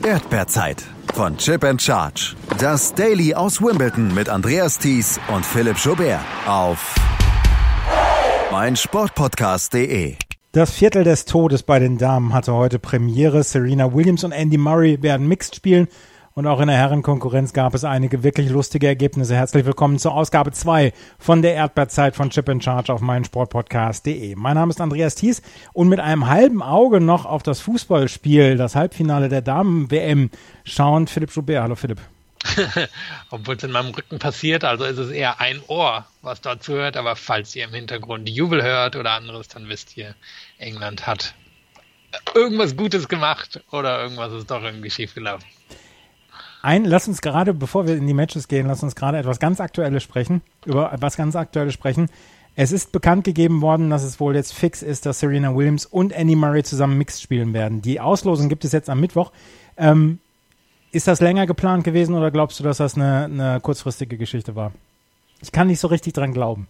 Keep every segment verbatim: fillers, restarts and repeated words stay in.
Erdbeerzeit von Chip and Charge. Das Daily aus Wimbledon mit Andreas Thies und Philipp Joubert auf meinsportpodcast punkt de. Das Viertel des Todes bei den Damen hatte heute Premiere. Serena Williams und Andy Murray werden Mixed spielen. Und auch in der Herrenkonkurrenz gab es einige wirklich lustige Ergebnisse. Herzlich willkommen zur Ausgabe zwei von der Erdbeerzeit von Chip and Charge auf meinsportpodcast punkt de. Mein Name ist Andreas Thies und mit einem halben Auge noch auf das Fußballspiel, das Halbfinale der Damen-W M, schauend Philipp Joubert. Hallo Philipp. Obwohl es in meinem Rücken passiert, also ist es eher ein Ohr, was dazu hört. Aber falls ihr im Hintergrund Jubel hört oder anderes, dann wisst ihr, England hat irgendwas Gutes gemacht oder irgendwas ist doch irgendwie schiefgelaufen. Ein, lass uns gerade, bevor wir in die Matches gehen, lass uns gerade etwas ganz Aktuelles sprechen, über etwas ganz Aktuelles sprechen. Es ist bekannt gegeben worden, dass es wohl jetzt fix ist, dass Serena Williams und Andy Murray zusammen Mixed spielen werden. Die Auslosung gibt es jetzt am Mittwoch. Ähm, ist das länger geplant gewesen oder glaubst du, dass das eine, eine kurzfristige Geschichte war? Ich kann nicht so richtig dran glauben.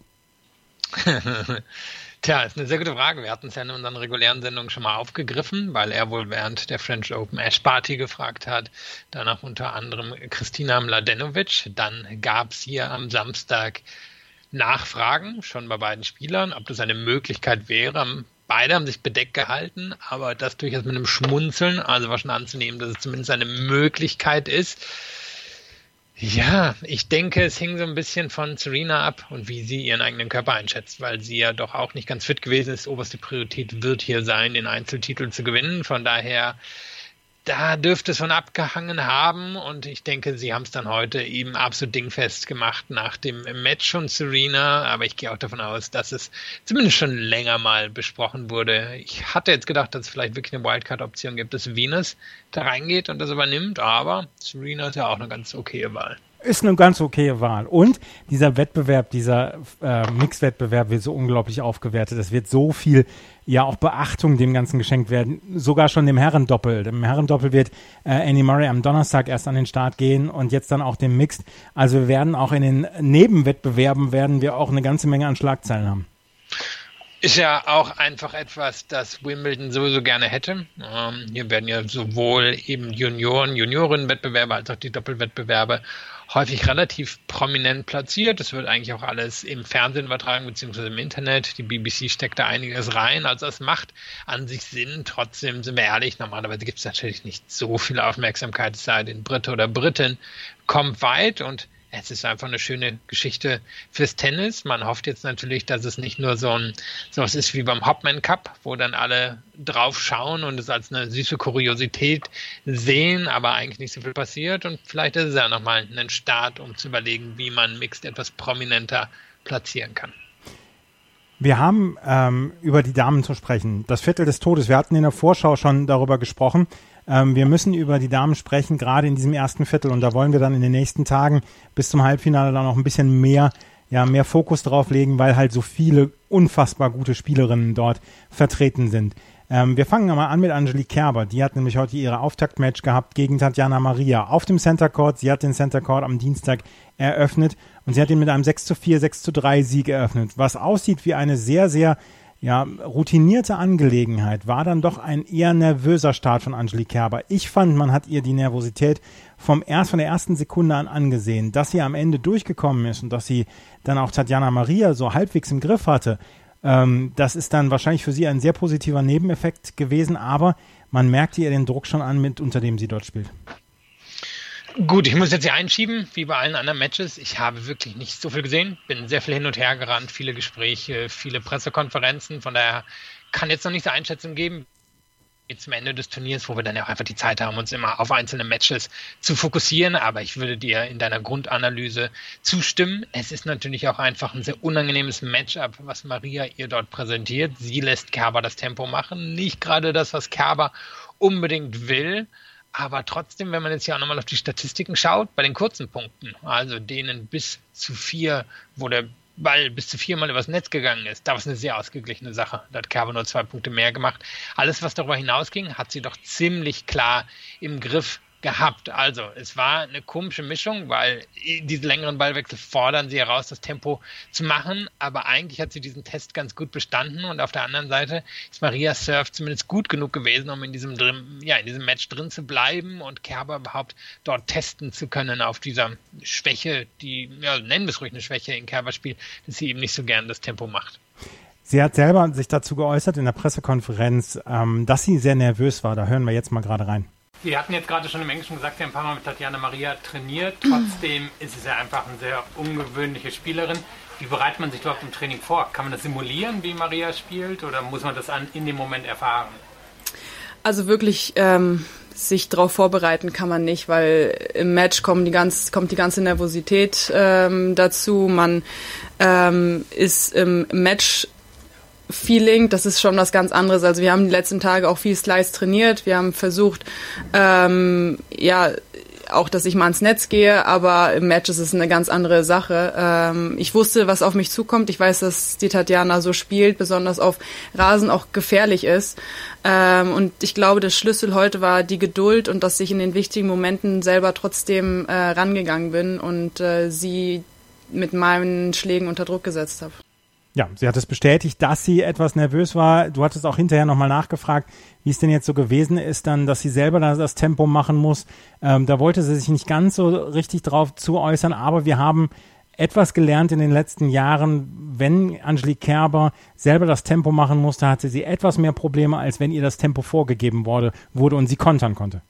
Tja, ist eine sehr gute Frage. Wir hatten es ja in unseren regulären Sendungen schon mal aufgegriffen, weil er wohl während der French Open Ash Party gefragt hat. Danach unter anderem Kristina Mladenovic. Dann gab es hier am Samstag Nachfragen, schon bei beiden Spielern, ob das eine Möglichkeit wäre. Beide haben sich bedeckt gehalten, aber das durchaus mit einem Schmunzeln. Also war schon anzunehmen, dass es zumindest eine Möglichkeit ist. Ja, ich denke, es hing so ein bisschen von Serena ab und wie sie ihren eigenen Körper einschätzt, weil sie ja doch auch nicht ganz fit gewesen ist. Oberste Priorität wird hier sein, den Einzeltitel zu gewinnen. Von daher, da dürfte es von abgehangen haben und ich denke, sie haben es dann heute eben absolut dingfest gemacht nach dem Match von Serena. Aber ich gehe auch davon aus, dass es zumindest schon länger mal besprochen wurde. Ich hatte jetzt gedacht, dass es vielleicht wirklich eine Wildcard-Option gibt, dass Venus da reingeht und das übernimmt, aber Serena ist ja auch eine ganz okaye Wahl. Ist eine ganz okaye Wahl. Und dieser Wettbewerb, dieser äh, Mix-Wettbewerb wird so unglaublich aufgewertet. Es wird so viel, ja auch Beachtung dem Ganzen geschenkt werden. Sogar schon dem Herrendoppel. Dem Herrendoppel wird äh, Andy Murray am Donnerstag erst an den Start gehen und jetzt dann auch dem Mixed. Also wir werden auch in den Nebenwettbewerben werden wir auch eine ganze Menge an Schlagzeilen haben. Ist ja auch einfach etwas, das Wimbledon sowieso gerne hätte. Ähm, hier werden ja sowohl eben Junioren, Juniorenwettbewerbe als auch die Doppelwettbewerbe häufig relativ prominent platziert. Das wird eigentlich auch alles im Fernsehen übertragen, beziehungsweise im Internet. Die B B C steckt da einiges rein. Also es macht an sich Sinn. Trotzdem sind wir ehrlich, normalerweise gibt es natürlich nicht so viel Aufmerksamkeit, es sei denn Brite oder Britin kommt weit und es ist einfach eine schöne Geschichte fürs Tennis. Man hofft jetzt natürlich, dass es nicht nur so ein sowas ist wie beim Hopman Cup, wo dann alle drauf schauen und es als eine süße Kuriosität sehen, aber eigentlich nicht so viel passiert. Und vielleicht ist es ja nochmal ein Start, um zu überlegen, wie man Mixed etwas prominenter platzieren kann. Wir haben ähm, über die Damen zu sprechen. Das Viertel des Todes. Wir hatten in der Vorschau schon darüber gesprochen. Ähm, wir müssen über die Damen sprechen, gerade in diesem ersten Viertel. Und da wollen wir dann in den nächsten Tagen bis zum Halbfinale dann noch ein bisschen mehr, ja, mehr Fokus drauf legen, weil halt so viele unfassbar gute Spielerinnen dort vertreten sind. Ähm, wir fangen mal an mit Angelique Kerber. Die hat nämlich heute ihre Auftaktmatch gehabt gegen Tatjana Maria auf dem Center Court. Sie hat den Center Court am Dienstag eröffnet und sie hat ihn mit einem sechs zu vier, sechs zu drei Sieg eröffnet. Was aussieht wie eine sehr, sehr ja, routinierte Angelegenheit, war dann doch ein eher nervöser Start von Angelique Kerber. Ich fand, man hat ihr die Nervosität vom erst, von der ersten Sekunde an angesehen. Dass sie am Ende durchgekommen ist und dass sie dann auch Tatjana Maria so halbwegs im Griff hatte, ähm, das ist dann wahrscheinlich für sie ein sehr positiver Nebeneffekt gewesen, aber man merkte ihr den Druck schon an, mit unter dem sie dort spielt. Gut, ich muss jetzt hier einschieben, wie bei allen anderen Matches. Ich habe wirklich nicht so viel gesehen, bin sehr viel hin und her gerannt, viele Gespräche, viele Pressekonferenzen. Von daher kann jetzt noch nicht so Einschätzung geben. Jetzt zum Ende des Turniers, wo wir dann ja auch einfach die Zeit haben, uns immer auf einzelne Matches zu fokussieren. Aber ich würde dir in deiner Grundanalyse zustimmen. Es ist natürlich auch einfach ein sehr unangenehmes Matchup, was Maria ihr dort präsentiert. Sie lässt Kerber das Tempo machen. Nicht gerade das, was Kerber unbedingt will. Aber trotzdem, wenn man jetzt hier auch nochmal auf die Statistiken schaut, bei den kurzen Punkten, also denen bis zu vier, wo der Ball bis zu viermal übers Netz gegangen ist, da war es eine sehr ausgeglichene Sache. Da hat Kerber nur zwei Punkte mehr gemacht. Alles, was darüber hinausging, hat sie doch ziemlich klar im Griff gehabt. Also es war eine komische Mischung, weil diese längeren Ballwechsel fordern sie heraus, das Tempo zu machen, aber eigentlich hat sie diesen Test ganz gut bestanden und auf der anderen Seite ist Marias Serve zumindest gut genug gewesen, um in diesem, drin, ja, in diesem Match drin zu bleiben und Kerber überhaupt dort testen zu können auf dieser Schwäche, die, ja, nennen wir es ruhig eine Schwäche in Kerbers Spiel, dass sie eben nicht so gern das Tempo macht. Sie hat selber sich dazu geäußert in der Pressekonferenz, ähm, dass sie sehr nervös war. Da hören wir jetzt mal gerade rein. Sie hatten jetzt gerade schon im Englischen gesagt, Sie haben ein paar Mal mit Tatjana Maria trainiert. Trotzdem ist es ja einfach eine sehr ungewöhnliche Spielerin. Wie bereitet man sich überhaupt im Training vor? Kann man das simulieren, wie Maria spielt, oder muss man das an, in dem Moment erfahren? Also wirklich ähm, sich darauf vorbereiten kann man nicht, weil im Match kommen die ganz, kommt die ganze Nervosität ähm, dazu. Man ähm, ist im Match Feeling, das ist schon was ganz anderes. Also wir haben die letzten Tage auch viel Slice trainiert. Wir haben versucht, ähm, ja, auch, dass ich mal ins Netz gehe, aber im Match ist es eine ganz andere Sache. Ähm, ich wusste, was auf mich zukommt. Ich weiß, dass die Tatjana so spielt, besonders auf Rasen auch gefährlich ist. Ähm, und ich glaube, der Schlüssel heute war die Geduld und dass ich in den wichtigen Momenten selber trotzdem äh, rangegangen bin und äh, sie mit meinen Schlägen unter Druck gesetzt habe. Ja, sie hat es bestätigt, dass sie etwas nervös war. Du hattest auch hinterher nochmal nachgefragt, wie es denn jetzt so gewesen ist, dann, dass sie selber das Tempo machen muss. Ähm, da wollte sie sich nicht ganz so richtig drauf zu äußern, aber wir haben etwas gelernt in den letzten Jahren. Wenn Angelique Kerber selber das Tempo machen musste, hatte sie etwas mehr Probleme, als wenn ihr das Tempo vorgegeben wurde, wurde und sie kontern konnte.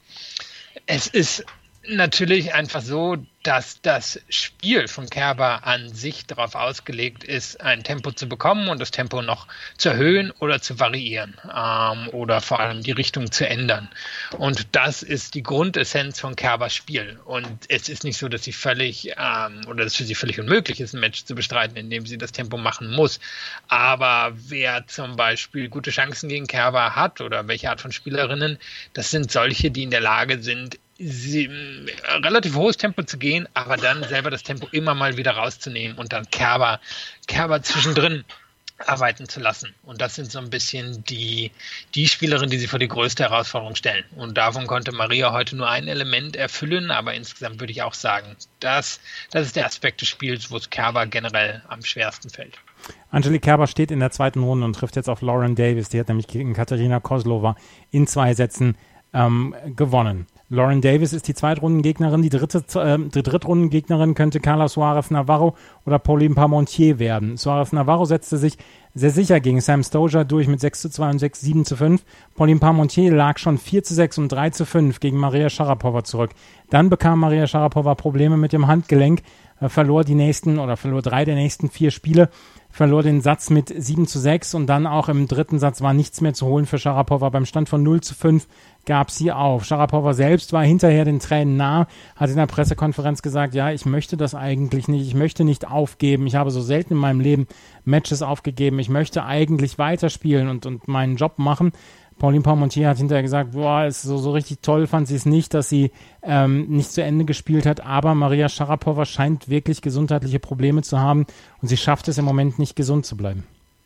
Es ist natürlich einfach so, dass das Spiel von Kerber an sich darauf ausgelegt ist, ein Tempo zu bekommen und das Tempo noch zu erhöhen oder zu variieren ähm, oder vor allem die Richtung zu ändern. Und das ist die Grundessenz von Kerbers Spiel. Und es ist nicht so, dass sie völlig ähm, oder dass es für sie völlig unmöglich ist, ein Match zu bestreiten, indem sie das Tempo machen muss. Aber wer zum Beispiel gute Chancen gegen Kerber hat oder welche Art von Spielerinnen, das sind solche, die in der Lage sind, Sie, relativ hohes Tempo zu gehen, aber dann selber das Tempo immer mal wieder rauszunehmen und dann Kerber, Kerber zwischendrin arbeiten zu lassen. Und das sind so ein bisschen die, die Spielerinnen, die sie vor die größte Herausforderung stellen. Und davon konnte Maria heute nur ein Element erfüllen, aber insgesamt würde ich auch sagen, das, das ist der Aspekt des Spiels, wo es Kerber generell am schwersten fällt. Angelique Kerber steht in der zweiten Runde und trifft jetzt auf Lauren Davis. Die hat nämlich gegen Katerina Kozlova in zwei Sätzen ähm, gewonnen. Lauren Davis ist die Zweitrundengegnerin. Die dritte, äh, die Drittrundengegnerin könnte Carla Suarez Navarro oder Pauline Parmentier werden. Suarez Navarro setzte sich sehr sicher gegen Sam Stosur durch mit sechs zu zwei und sechs sieben zu fünf. Pauline Parmentier lag schon vier zu sechs und drei zu fünf gegen Maria Sharapova zurück. Dann bekam Maria Sharapova Probleme mit dem Handgelenk, äh, verlor die nächsten oder verlor drei der nächsten vier Spiele, verlor den Satz mit sieben zu sechs und dann auch im dritten Satz war nichts mehr zu holen für Sharapova. Beim Stand von null zu fünf gab sie auf. Sharapova selbst war hinterher den Tränen nah, hat in der Pressekonferenz gesagt, ja, ich möchte das eigentlich nicht, ich möchte nicht aufgeben, ich habe so selten in meinem Leben Matches aufgegeben, ich möchte eigentlich weiterspielen und, und meinen Job machen. Pauline Parmentier hat hinterher gesagt, boah, ist so, so richtig toll fand sie es nicht, dass sie ähm, nicht zu Ende gespielt hat, aber Maria Sharapova scheint wirklich gesundheitliche Probleme zu haben und sie schafft es im Moment nicht, gesund zu bleiben.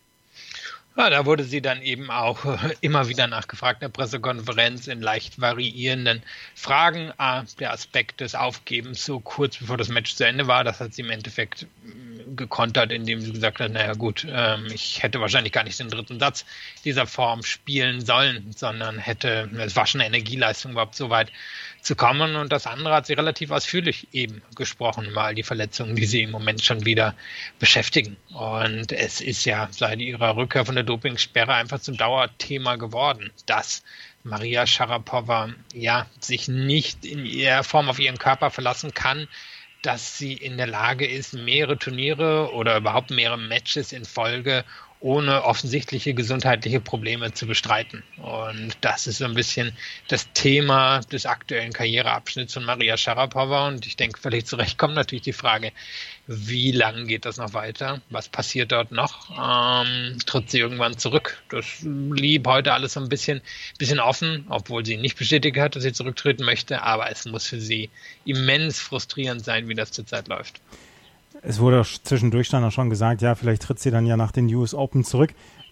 Ja, da wurde sie dann eben auch immer wieder nachgefragt in der Pressekonferenz in leicht variierenden Fragen. Ah, der Aspekt des Aufgebens so kurz bevor das Match zu Ende war, das hat sie im Endeffekt gekontert, indem sie gesagt hat, naja gut, ähm, ich hätte wahrscheinlich gar nicht den dritten Satz dieser Form spielen sollen, sondern hätte, es war schon eine Energieleistung überhaupt so weit zu kommen. Und das andere hat sie relativ ausführlich eben gesprochen, mal die Verletzungen, die sie im Moment schon wieder beschäftigen. Und es ist ja seit ihrer Rückkehr von der Dopingsperre einfach zum Dauerthema geworden, dass Maria Sharapova ja sich nicht in ihrer Form auf ihren Körper verlassen kann, dass sie in der Lage ist, mehrere Turniere oder überhaupt mehrere Matches in Folge ohne offensichtliche gesundheitliche Probleme zu bestreiten. Und das ist so ein bisschen das Thema des aktuellen Karriereabschnitts von Maria Sharapova. Und ich denke, völlig zu Recht kommt natürlich die Frage, wie lange geht das noch weiter? Was passiert dort noch? Ähm, tritt sie irgendwann zurück? Das blieb heute alles so ein bisschen, bisschen offen, obwohl sie nicht bestätigt hat, dass sie zurücktreten möchte. Aber es muss für sie immens frustrierend sein, wie das zurzeit läuft. Es wurde zwischendurch dann auch schon gesagt, ja, vielleicht tritt sie dann ja nach den U S Open zurück.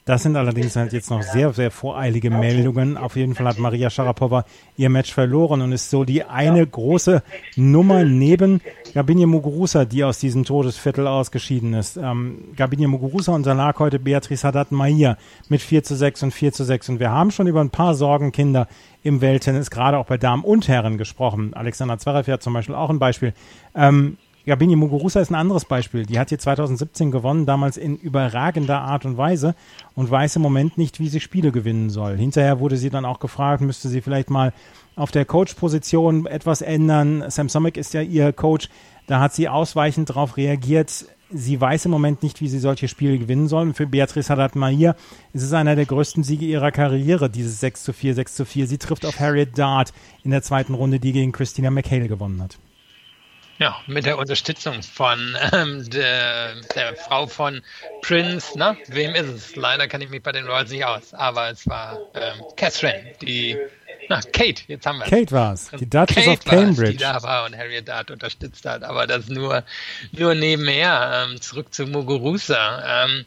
Das sind allerdings halt jetzt noch sehr, sehr voreilige Meldungen. Auf jeden Fall hat Maria Sharapova ihr Match verloren und ist so die eine große Nummer neben Garbiñe Muguruza, die aus diesem Todesviertel ausgeschieden ist. Ähm, Garbiñe Muguruza unterlag heute Beatriz Haddad-Maia mit vier zu sechs und vier zu sechs. Und wir haben schon über ein paar Sorgenkinder im Welttennis, gerade auch bei Damen und Herren gesprochen. Alexander Zverev hat zum Beispiel auch ein Beispiel. Ähm, Garbiñe Muguruza ist ein anderes Beispiel. Die hat hier zwanzig siebzehn gewonnen, damals in überragender Art und Weise und weiß im Moment nicht, wie sie Spiele gewinnen soll. Hinterher wurde sie dann auch gefragt, müsste sie vielleicht mal auf der Coach-Position etwas ändern. Sam Somek ist ja ihr Coach. Da hat sie ausweichend darauf reagiert. Sie weiß im Moment nicht, wie sie solche Spiele gewinnen soll. Und für Beatriz Haddad-Maia ist es einer der größten Siege ihrer Karriere, dieses sechs zu vier, sechs zu vier. Sie trifft auf Harriet Dart in der zweiten Runde, die gegen Christina McHale gewonnen hat. Ja, mit der Unterstützung von ähm, der, der Frau von Prince, ne? Wem ist es? Leider kann ich mich bei den Royals nicht aus, aber es war ähm, Catherine, die, na, Kate, jetzt haben wir es. Kate war es, die Duchess Kate of Cambridge. Die da war und Harriet Dart unterstützt hat, aber das nur, nur nebenher. Ähm, zurück zu Muguruza. Ähm,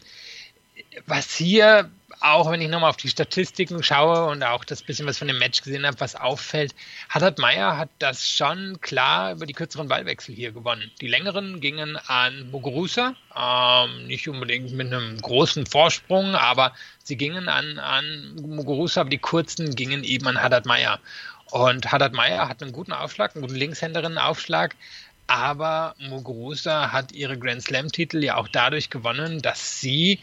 was hier, auch wenn ich nochmal auf die Statistiken schaue und auch das bisschen, was von dem Match gesehen habe, was auffällt, Haddad-Maia hat das schon klar über die kürzeren Ballwechsel hier gewonnen. Die längeren gingen an Muguruza, ähm, nicht unbedingt mit einem großen Vorsprung, aber sie gingen an, an Muguruza, aber die kurzen gingen eben an Haddad-Maia. Und Haddad-Maia hat einen guten Aufschlag, einen guten Linkshänderinnen-Aufschlag, aber Muguruza hat ihre Grand Slam-Titel ja auch dadurch gewonnen, dass sie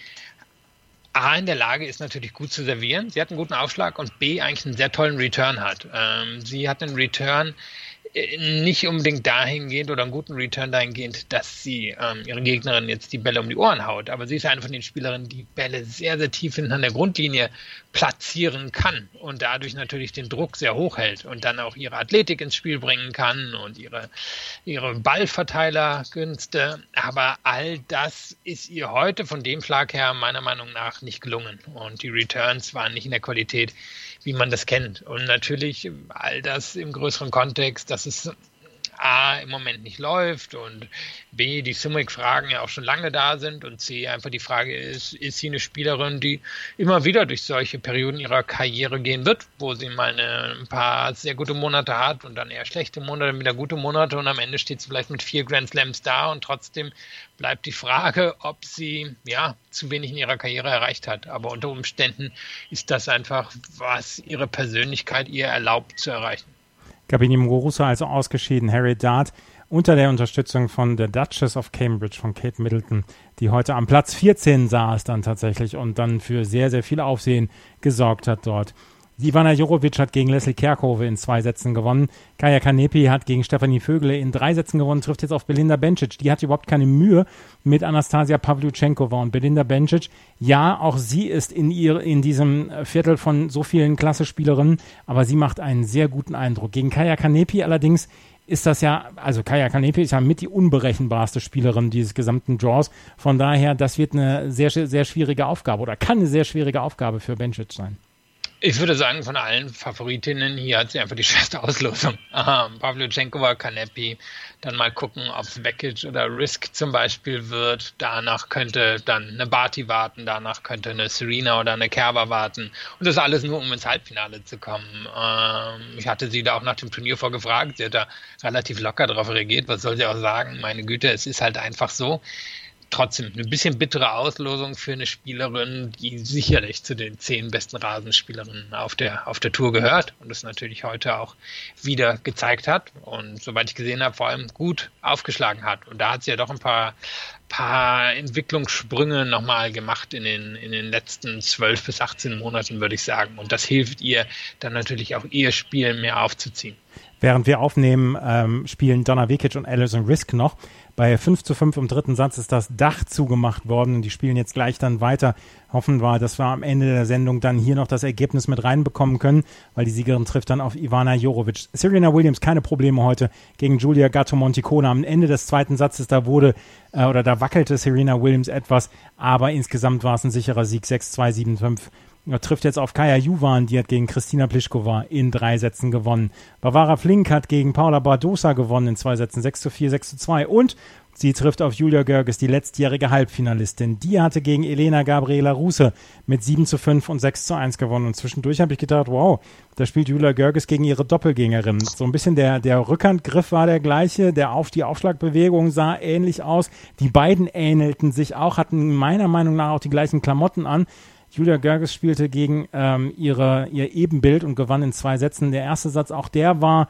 A, in der Lage ist natürlich gut zu servieren. Sie hat einen guten Aufschlag und B, eigentlich einen sehr tollen Return hat. Ähm, sie hat einen Return nicht unbedingt dahingehend oder einen guten Return dahingehend, dass sie ähm, ihre Gegnerin jetzt die Bälle um die Ohren haut. Aber sie ist eine von den Spielerinnen, die Bälle sehr, sehr tief hinten an der Grundlinie platzieren kann und dadurch natürlich den Druck sehr hoch hält und dann auch ihre Athletik ins Spiel bringen kann und ihre, ihre Ballverteilerkünste. Aber all das ist ihr heute von dem Schlag her meiner Meinung nach nicht gelungen. Und die Returns waren nicht in der Qualität, wie man das kennt. Und natürlich all das im größeren Kontext, dass es A, im Moment nicht läuft und B, die Summick-Fragen ja auch schon lange da sind und C, einfach die Frage ist, ist sie eine Spielerin, die immer wieder durch solche Perioden ihrer Karriere gehen wird, wo sie mal eine, ein paar sehr gute Monate hat und dann eher schlechte Monate, wieder gute Monate und am Ende steht sie vielleicht mit vier Grand Slams da und trotzdem bleibt die Frage, ob sie ja zu wenig in ihrer Karriere erreicht hat. Aber unter Umständen ist das einfach, was ihre Persönlichkeit ihr erlaubt zu erreichen. Garbiñe Muguruza also ausgeschieden, Harriet Dart unter der Unterstützung von der Duchess of Cambridge, von Kate Middleton, die heute am Platz vierzehn saß dann tatsächlich und dann für sehr, sehr viel Aufsehen gesorgt hat dort. Ivana Jorovic hat gegen Leslie Kerkhove in zwei Sätzen gewonnen. Kaja Kanepi hat gegen Stefanie Vögele in drei Sätzen gewonnen, trifft jetzt auf Belinda Bencic. Die hat überhaupt keine Mühe mit Anastasia Pavlyuchenkova. Und Belinda Bencic, ja, auch sie ist in ihr in diesem Viertel von so vielen Klasse-Spielerinnen, aber sie macht einen sehr guten Eindruck. Gegen Kaja Kanepi allerdings ist das ja, also Kaja Kanepi ist ja mit die unberechenbarste Spielerin dieses gesamten Draws. Von daher, das wird eine sehr, sehr schwierige Aufgabe oder kann eine sehr schwierige Aufgabe für Bencic sein. Ich würde sagen, von allen Favoritinnen hier hat sie einfach die schwerste Auslosung. Ähm, Pavlyuchenkova, Kanepi, dann mal gucken, ob es Vekic oder Risk zum Beispiel wird. Danach könnte dann eine Barty warten, danach könnte eine Serena oder eine Kerber warten. Und das alles nur, um ins Halbfinale zu kommen. Ähm, ich hatte sie da auch nach dem Turnier vorgefragt. Sie hat da relativ locker darauf reagiert. Was soll sie auch sagen? Meine Güte, es ist halt einfach so. Trotzdem eine bisschen bittere Auslosung für eine Spielerin, die sicherlich zu den zehn besten Rasenspielerinnen auf der, auf der Tour gehört und das natürlich heute auch wieder gezeigt hat und soweit ich gesehen habe, vor allem gut aufgeschlagen hat. Und da hat sie ja doch ein paar, paar Entwicklungssprünge nochmal gemacht in den, in den letzten zwölf bis achtzehn Monaten, würde ich sagen. Und das hilft ihr dann natürlich auch, ihr Spiel mehr aufzuziehen. Während wir aufnehmen, ähm, spielen Donna Vekic und Alison Risk noch. Bei fünf zu fünf im dritten Satz ist das Dach zugemacht worden und die spielen jetzt gleich dann weiter. Hoffen wir, dass wir am Ende der Sendung dann hier noch das Ergebnis mit reinbekommen können, weil die Siegerin trifft dann auf Ivana Jorovic. Serena Williams, keine Probleme heute gegen Julia Gatto-Monticona. Am Ende des zweiten Satzes, da wurde, äh, oder da wackelte Serena Williams etwas, aber insgesamt war es ein sicherer Sieg, sechs zwei, sieben fünf Er trifft jetzt auf Kaja Juvan, die hat gegen Kristina Pliskova in drei Sätzen gewonnen. Barbara Flink hat gegen Paula Badosa gewonnen in zwei Sätzen, sechs zu vier, sechs zu zwei. Und sie trifft auf Julia Görges, die letztjährige Halbfinalistin. Die hatte gegen Elena Gabriela Ruse mit sieben zu fünf und sechs zu eins gewonnen. Und zwischendurch habe ich gedacht, wow, da spielt Julia Görges gegen ihre Doppelgängerin. So ein bisschen der, der Rückhandgriff war der gleiche, der auf die Aufschlagbewegung sah ähnlich aus. Die beiden ähnelten sich auch, hatten meiner Meinung nach auch die gleichen Klamotten an. Julia Görges spielte gegen ähm, ihre, ihr Ebenbild und gewann in zwei Sätzen. Der erste Satz, auch der war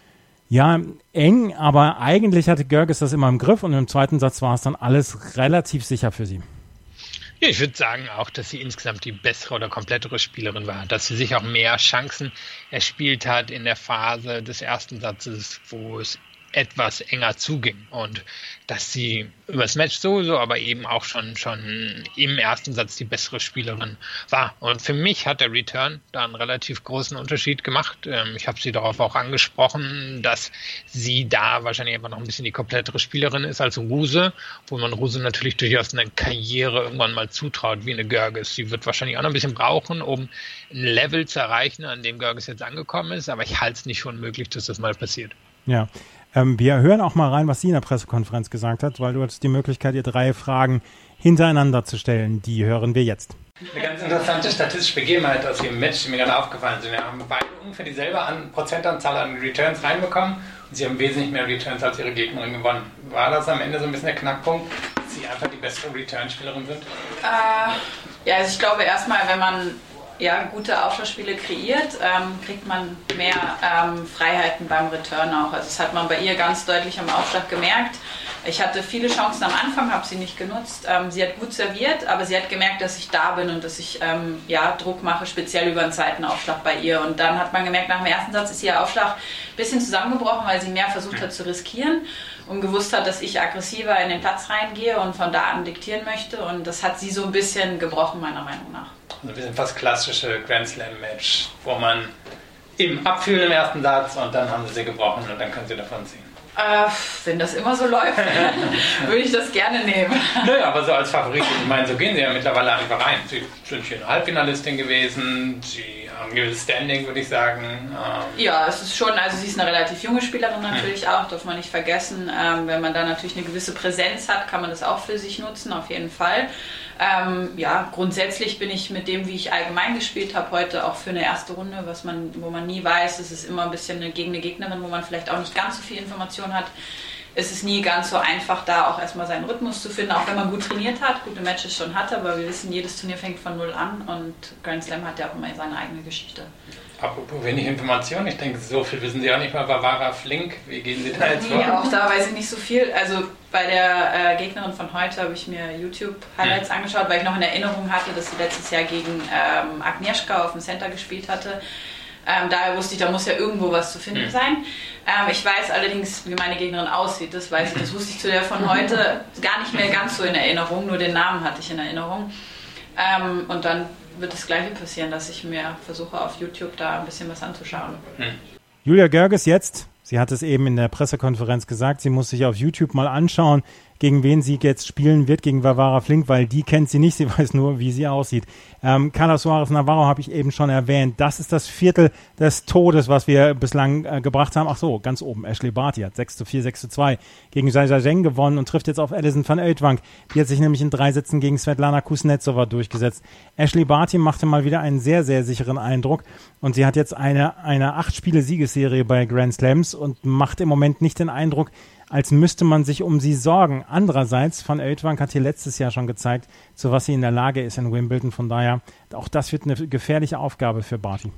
ja eng, aber eigentlich hatte Görges das immer im Griff und im zweiten Satz war es dann alles relativ sicher für sie. Ja, ich würde sagen auch, dass sie insgesamt die bessere oder komplettere Spielerin war, dass sie sich auch mehr Chancen erspielt hat in der Phase des ersten Satzes, wo es etwas enger zuging und dass sie übers Match sowieso, aber eben auch schon, schon im ersten Satz die bessere Spielerin war. Und für mich hat der Return da einen relativ großen Unterschied gemacht. Ich habe sie darauf auch angesprochen, dass sie da wahrscheinlich einfach noch ein bisschen die komplettere Spielerin ist als Ruse, wo man Ruse natürlich durchaus eine Karriere irgendwann mal zutraut, wie eine Görges. Sie wird wahrscheinlich auch noch ein bisschen brauchen, um ein Level zu erreichen, an dem Görges jetzt angekommen ist, aber ich halte es nicht für unmöglich, dass das mal passiert. Ja, ähm, wir hören auch mal rein, was sie in der Pressekonferenz gesagt hat, weil du hattest die Möglichkeit, ihr drei Fragen hintereinander zu stellen. Die hören wir jetzt. Eine ganz interessante statistische Begebenheit aus dem Match, die mir gerade aufgefallen ist. Wir haben beide ungefähr dieselbe an Prozentanzahl an Returns reinbekommen und sie haben wesentlich mehr Returns als ihre Gegnerin gewonnen. War das am Ende so ein bisschen der Knackpunkt, dass sie einfach die bessere Return-Spielerin sind? Äh, ja, also ich glaube erstmal, wenn man ja, gute Aufschlagspiele kreiert, ähm, kriegt man mehr ähm, Freiheiten beim Return auch. Also das hat man bei ihr ganz deutlich am Aufschlag gemerkt. Ich hatte viele Chancen am Anfang, habe sie nicht genutzt. Ähm, sie hat gut serviert, aber sie hat gemerkt, dass ich da bin und dass ich ähm, ja, Druck mache, speziell über einen Seitenaufschlag bei ihr. Und dann hat man gemerkt, nach dem ersten Satz ist ihr Aufschlag ein bisschen zusammengebrochen, weil sie mehr versucht hat zu riskieren und gewusst hat, dass ich aggressiver in den Platz reingehe und von da an diktieren möchte. Und das hat sie so ein bisschen gebrochen, meiner Meinung nach. Also ein bisschen fast klassische Grand Slam Match, wo man eben abfühlt im ersten Satz und dann haben sie sie gebrochen und dann können sie davon ziehen. Äh, wenn das immer so läuft, würde ich das gerne nehmen. Nö, aber so als Favorit, ich meine, so gehen sie ja mittlerweile einfach rein. Sie sind hier eine Halbfinalistin gewesen, sie haben ein gewisses Standing, würde ich sagen. Ähm ja, es ist schon, also sie ist eine relativ junge Spielerin natürlich hm. auch, darf man nicht vergessen. Ähm, wenn man da natürlich eine gewisse Präsenz hat, kann man das auch für sich nutzen, auf jeden Fall. Ähm, ja, grundsätzlich bin ich mit dem, wie ich allgemein gespielt habe, heute auch für eine erste Runde, was man, wo man nie weiß, es ist immer ein bisschen eine, gegen eine Gegnerin, wo man vielleicht auch nicht ganz so viel Information hat. Es ist nie ganz so einfach, da auch erstmal seinen Rhythmus zu finden, auch wenn man gut trainiert hat, gute Matches schon hatte, aber wir wissen, jedes Turnier fängt von null an und Grand Slam hat ja auch immer seine eigene Geschichte. Apropos wenig Informationen, ich denke, so viel wissen Sie auch nicht mal. Barbara Flink, wie gehen Sie da jetzt vor? Nee, auch da weiß ich nicht so viel. Also bei der äh, Gegnerin von heute habe ich mir YouTube-Highlights hm. angeschaut, weil ich noch in Erinnerung hatte, dass sie letztes Jahr gegen ähm, Agnieszka auf dem Center gespielt hatte. Ähm, daher wusste ich, da muss ja irgendwo was zu finden hm. sein. Ähm, ich weiß allerdings, wie meine Gegnerin aussieht, das weiß ich, das wusste ich zu der von heute gar nicht mehr ganz so in Erinnerung, nur den Namen hatte ich in Erinnerung. Ähm, und dann wird das Gleiche passieren, dass ich mir versuche, auf YouTube da ein bisschen was anzuschauen. Hm. Julia Görges jetzt, sie hat es eben in der Pressekonferenz gesagt, sie muss sich auf YouTube mal anschauen, gegen wen sie jetzt spielen wird, gegen Barbara Flink, weil die kennt sie nicht, sie weiß nur, wie sie aussieht. Ähm, Carla Suarez Navarro habe ich eben schon erwähnt. Das ist das Viertel des Todes, was wir bislang äh, gebracht haben. Ach so, ganz oben, Ashley Barty hat sechs zu vier, sechs zu zwei gegen Zhai Zhang gewonnen und trifft jetzt auf Alison van Uytvanck. Die hat sich nämlich in drei Sätzen gegen Svetlana Kuznetsova durchgesetzt. Ashley Barty machte mal wieder einen sehr, sehr sicheren Eindruck und sie hat jetzt eine, eine acht-Spiele-Siegesserie bei Grand Slams und macht im Moment nicht den Eindruck, als müsste man sich um sie sorgen. Andererseits, Van Uytvanck hat hier letztes Jahr schon gezeigt, zu was sie in der Lage ist in Wimbledon. Von daher, auch das wird eine gefährliche Aufgabe für Barty.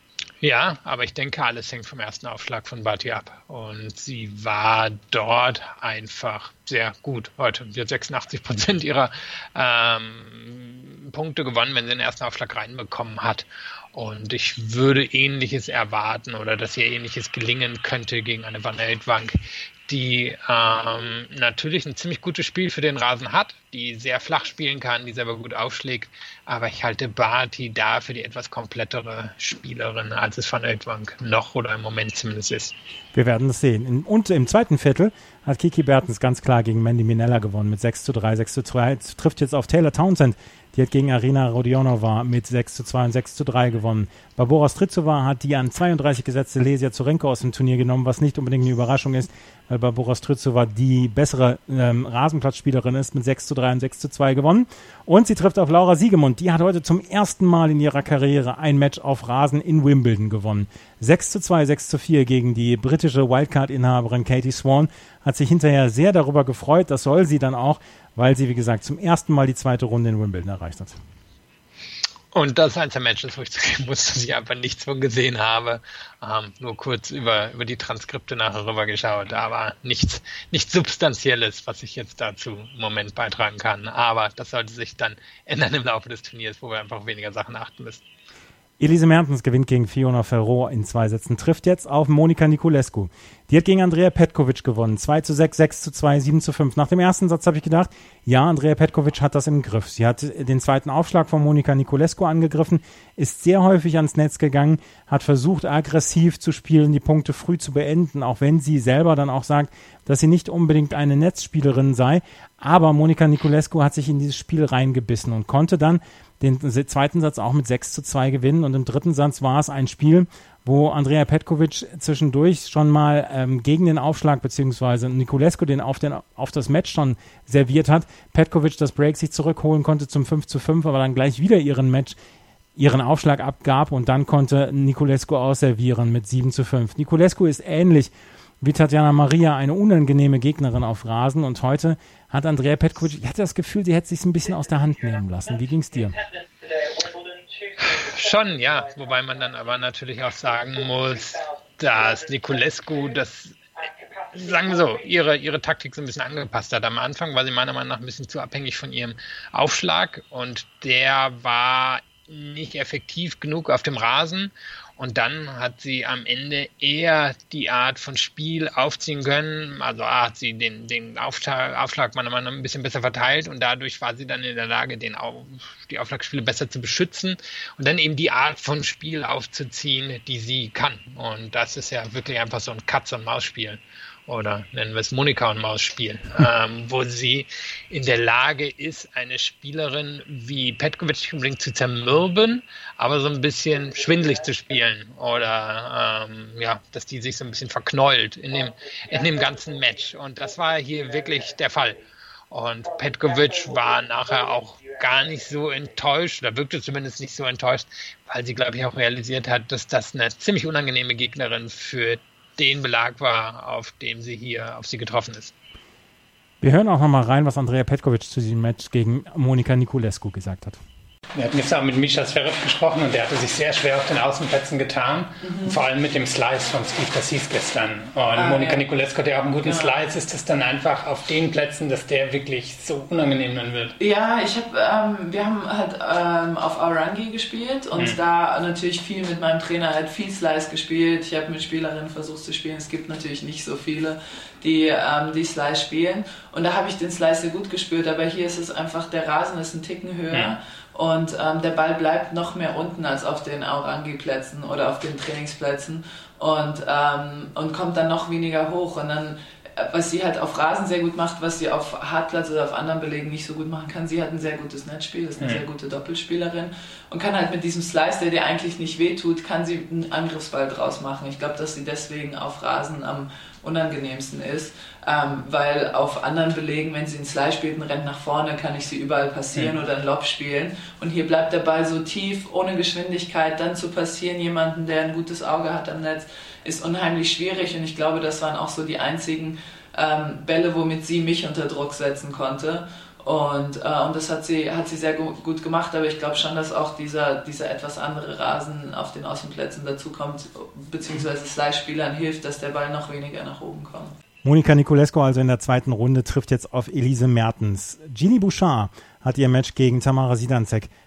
Ja, aber ich denke, alles hängt vom ersten Aufschlag von Barty ab. Und sie war dort einfach sehr gut heute. Sie hat sechsundachtzig Prozent ihrer ähm, Punkte gewonnen, wenn sie den ersten Aufschlag reinbekommen hat. Und ich würde Ähnliches erwarten oder dass ihr Ähnliches gelingen könnte gegen eine Van Eltwank, die ähm, natürlich ein ziemlich gutes Spiel für den Rasen hat, die sehr flach spielen kann, die selber gut aufschlägt. Aber ich halte Barty da für die etwas komplettere Spielerin, als es Van Eltwank noch oder im Moment zumindest ist. Wir werden das sehen. Und im zweiten Viertel hat Kiki Bertens ganz klar gegen Mandy Minella gewonnen mit sechs zu drei, sechs zu zwei. Trifft jetzt auf Taylor Townsend. Die hat gegen Arina Rodionova mit sechs zu zwei und sechs zu drei gewonnen. Barbora Strycova hat die an zweiunddreißig gesetzte Lesia Zurenko aus dem Turnier genommen, was nicht unbedingt eine Überraschung ist, weil Barbora Strycova die bessere ähm, Rasenplatzspielerin ist, mit sechs zu drei und sechs zu zwei gewonnen. Und sie trifft auf Laura Siegemund. Die hat heute zum ersten Mal in ihrer Karriere ein Match auf Rasen in Wimbledon gewonnen. sechs zu zwei, sechs zu vier gegen die britische Wildcard-Inhaberin Katie Swan. Hat sich hinterher sehr darüber gefreut. Das soll sie dann auch, weil sie, wie gesagt, zum ersten Mal die zweite Runde in Wimbledon erreicht hat. Und das ist eins der Matches, wo ich zugeben muss, dass ich einfach nichts von gesehen habe. Ähm, nur kurz über, über die Transkripte nachher rüber geschaut, aber nichts, nichts Substanzielles, was ich jetzt dazu im Moment beitragen kann. Aber das sollte sich dann ändern im Laufe des Turniers, wo wir einfach auf weniger Sachen achten müssen. Elise Mertens gewinnt gegen Fiona Ferro in zwei Sätzen, trifft jetzt auf Monica Niculescu. Die hat gegen Andrea Petkovic gewonnen, zwei zu sechs, sechs zu zwei, sieben zu fünf. Nach dem ersten Satz habe ich gedacht, ja, Andrea Petkovic hat das im Griff. Sie hat den zweiten Aufschlag von Monica Niculescu angegriffen, ist sehr häufig ans Netz gegangen, hat versucht, aggressiv zu spielen, die Punkte früh zu beenden, auch wenn sie selber dann auch sagt, dass sie nicht unbedingt eine Netzspielerin sei. Aber Monica Niculescu hat sich in dieses Spiel reingebissen und konnte dann den zweiten Satz auch mit sechs zu zwei gewinnen. Und im dritten Satz war es ein Spiel, wo Andrea Petkovic zwischendurch schon mal ähm, gegen den Aufschlag beziehungsweise Niculescu den auf, den auf das Match schon serviert hat. Petkovic das Break sich zurückholen konnte zum fünf zu fünf, aber dann gleich wieder ihren Match, ihren Aufschlag abgab und dann konnte Niculescu ausservieren mit sieben zu fünf. Niculescu ist ähnlich wie Tatjana Maria eine unangenehme Gegnerin auf Rasen und heute hat Andrea Petkovic, ich hatte das Gefühl, sie hätte sich ein bisschen aus der Hand nehmen lassen. Wie ging's dir? Schon, ja. Wobei man dann aber natürlich auch sagen muss, dass Niculescu das, sagen wir so, ihre, ihre Taktik so ein bisschen angepasst hat. Am Anfang war sie meiner Meinung nach ein bisschen zu abhängig von ihrem Aufschlag und der war nicht effektiv genug auf dem Rasen. Und dann hat sie am Ende eher die Art von Spiel aufziehen können. Also hat sie den, den Aufschlag, Aufschlag meiner Meinung nach ein bisschen besser verteilt und dadurch war sie dann in der Lage, den Auf, die Aufschlagspiele besser zu beschützen und dann eben die Art von Spiel aufzuziehen, die sie kann. Und das ist ja wirklich einfach so ein Katz-und-Maus-Spiel. Oder nennen wir es Monika- und Maus-Spiel, ähm, wo sie in der Lage ist, eine Spielerin wie Petkovic nicht unbedingt zu zermürben, aber so ein bisschen schwindelig zu spielen oder ähm, ja, dass die sich so ein bisschen verknäult in dem, in dem ganzen Match. Und das war hier wirklich der Fall. Und Petkovic war nachher auch gar nicht so enttäuscht, oder wirkte zumindest nicht so enttäuscht, weil sie, glaube ich, auch realisiert hat, dass das eine ziemlich unangenehme Gegnerin für den Belag war, auf dem sie hier auf sie getroffen ist. Wir hören auch nochmal rein, was Andrea Petkovic zu diesem Match gegen Monica Niculescu gesagt hat. Wir hatten jetzt auch mit Mischa Zverev gesprochen und der hatte sich sehr schwer auf den Außenplätzen getan. Mhm. Vor allem mit dem Slice von Steve Cassis gestern. Und ah, Monica ja. Niculescu hat ja auch einen guten ja. Slice. Ist das dann einfach auf den Plätzen, dass der wirklich so unangenehm dann wird? Ja, ich habe, ähm, wir haben halt ähm, auf Aorangi gespielt und mhm. da natürlich viel mit meinem Trainer halt viel Slice gespielt. Ich habe mit Spielerinnen versucht zu spielen. Es gibt natürlich nicht so viele, die ähm, die Slice spielen. Und da habe ich den Slice sehr gut gespürt. Aber hier ist es einfach, der Rasen ist ein Ticken höher. Mhm. Und ähm, der Ball bleibt noch mehr unten als auf den Aorangi-Plätzen oder auf den Trainingsplätzen und, ähm, und kommt dann noch weniger hoch. Und dann, was sie halt auf Rasen sehr gut macht, was sie auf Hartplatz oder auf anderen Belegen nicht so gut machen kann, sie hat ein sehr gutes Netzspiel, ist eine mhm. sehr gute Doppelspielerin und kann halt mit diesem Slice, der dir eigentlich nicht wehtut, kann sie einen Angriffsball draus machen. Ich glaube, dass sie deswegen auf Rasen am unangenehmsten ist, ähm, weil auf anderen Belegen, wenn sie einen Slice spielt und rennt nach vorne, kann ich sie überall passieren mhm. oder einen Lob spielen und hier bleibt der Ball so tief, ohne Geschwindigkeit, dann zu passieren, jemanden, der ein gutes Auge hat am Netz, ist unheimlich schwierig und ich glaube, das waren auch so die einzigen ähm, Bälle, womit sie mich unter Druck setzen konnte. Und, äh, und das hat sie, hat sie sehr gu- gut gemacht, aber ich glaube schon, dass auch dieser, dieser etwas andere Rasen auf den Außenplätzen dazu kommt, beziehungsweise Slice-Spielern hilft, dass der Ball noch weniger nach oben kommt. Monica Niculescu also in der zweiten Runde trifft jetzt auf Elise Mertens. Gini Bouchard hat ihr Match gegen Tamara Zidansek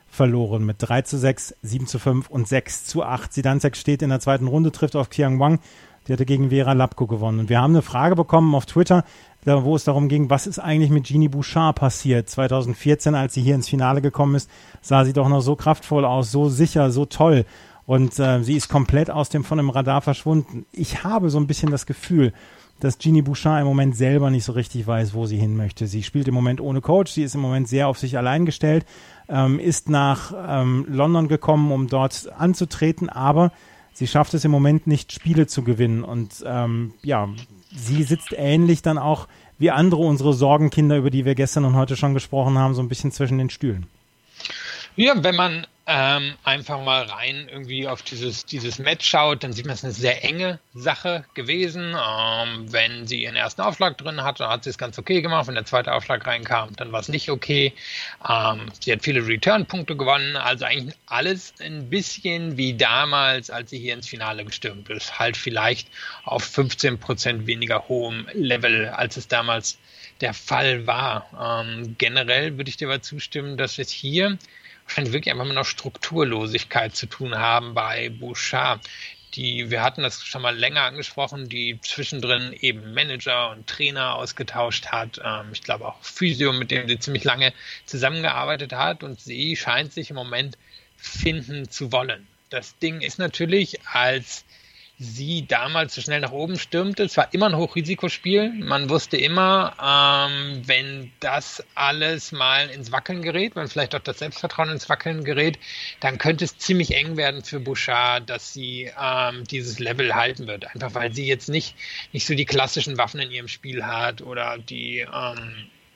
verloren mit drei zu sechs, sieben zu fünf und sechs zu acht. Zidansek steht in der zweiten Runde, trifft auf Qiang Wang. Die hatte gegen Vera Lapko gewonnen. Und wir haben eine Frage bekommen auf Twitter, da, wo es darum ging, was ist eigentlich mit Genie Bouchard passiert? zwanzig vierzehn, als sie hier ins Finale gekommen ist, sah sie doch noch so kraftvoll aus, so sicher, so toll. Und äh, sie ist komplett aus dem von dem Radar verschwunden. Ich habe so ein bisschen das Gefühl, dass Genie Bouchard im Moment selber nicht so richtig weiß, wo sie hin möchte. Sie spielt im Moment ohne Coach, sie ist im Moment sehr auf sich allein gestellt, ähm, ist nach ähm, London gekommen, um dort anzutreten, aber sie schafft es im Moment nicht, Spiele zu gewinnen. Und ähm, ja, sie sitzt ähnlich dann auch wie andere unsere Sorgenkinder, über die wir gestern und heute schon gesprochen haben, so ein bisschen zwischen den Stühlen. Ja, wenn man ähm, einfach mal rein irgendwie auf dieses, dieses Match schaut, dann sieht man, es ist eine sehr enge Sache gewesen. Ähm, wenn sie ihren ersten Aufschlag drin hatte, hat sie es ganz okay gemacht. Wenn der zweite Aufschlag reinkam, dann war es nicht okay. Ähm, sie hat viele Return-Punkte gewonnen. Also eigentlich alles ein bisschen wie damals, als sie hier ins Finale gestürmt ist. Halt vielleicht auf fünfzehn Prozent weniger hohem Level, als es damals der Fall war. Ähm, generell würde ich dir aber zustimmen, dass es hier wahrscheinlich wirklich einfach mit einer Strukturlosigkeit zu tun haben bei Bouchard. Die, wir hatten das schon mal länger angesprochen, die zwischendrin eben Manager und Trainer ausgetauscht hat. Ähm, ich glaube auch Physio, mit dem sie ziemlich lange zusammengearbeitet hat. Und sie scheint sich im Moment finden zu wollen. Das Ding ist natürlich, als sie damals so schnell nach oben stürmte, es war immer ein Hochrisikospiel. Man wusste immer, ähm, wenn das alles mal ins Wackeln gerät, wenn vielleicht auch das Selbstvertrauen ins Wackeln gerät, dann könnte es ziemlich eng werden für Bouchard, dass sie ähm, dieses Level halten wird. Einfach weil sie jetzt nicht, nicht so die klassischen Waffen in ihrem Spiel hat oder die ähm,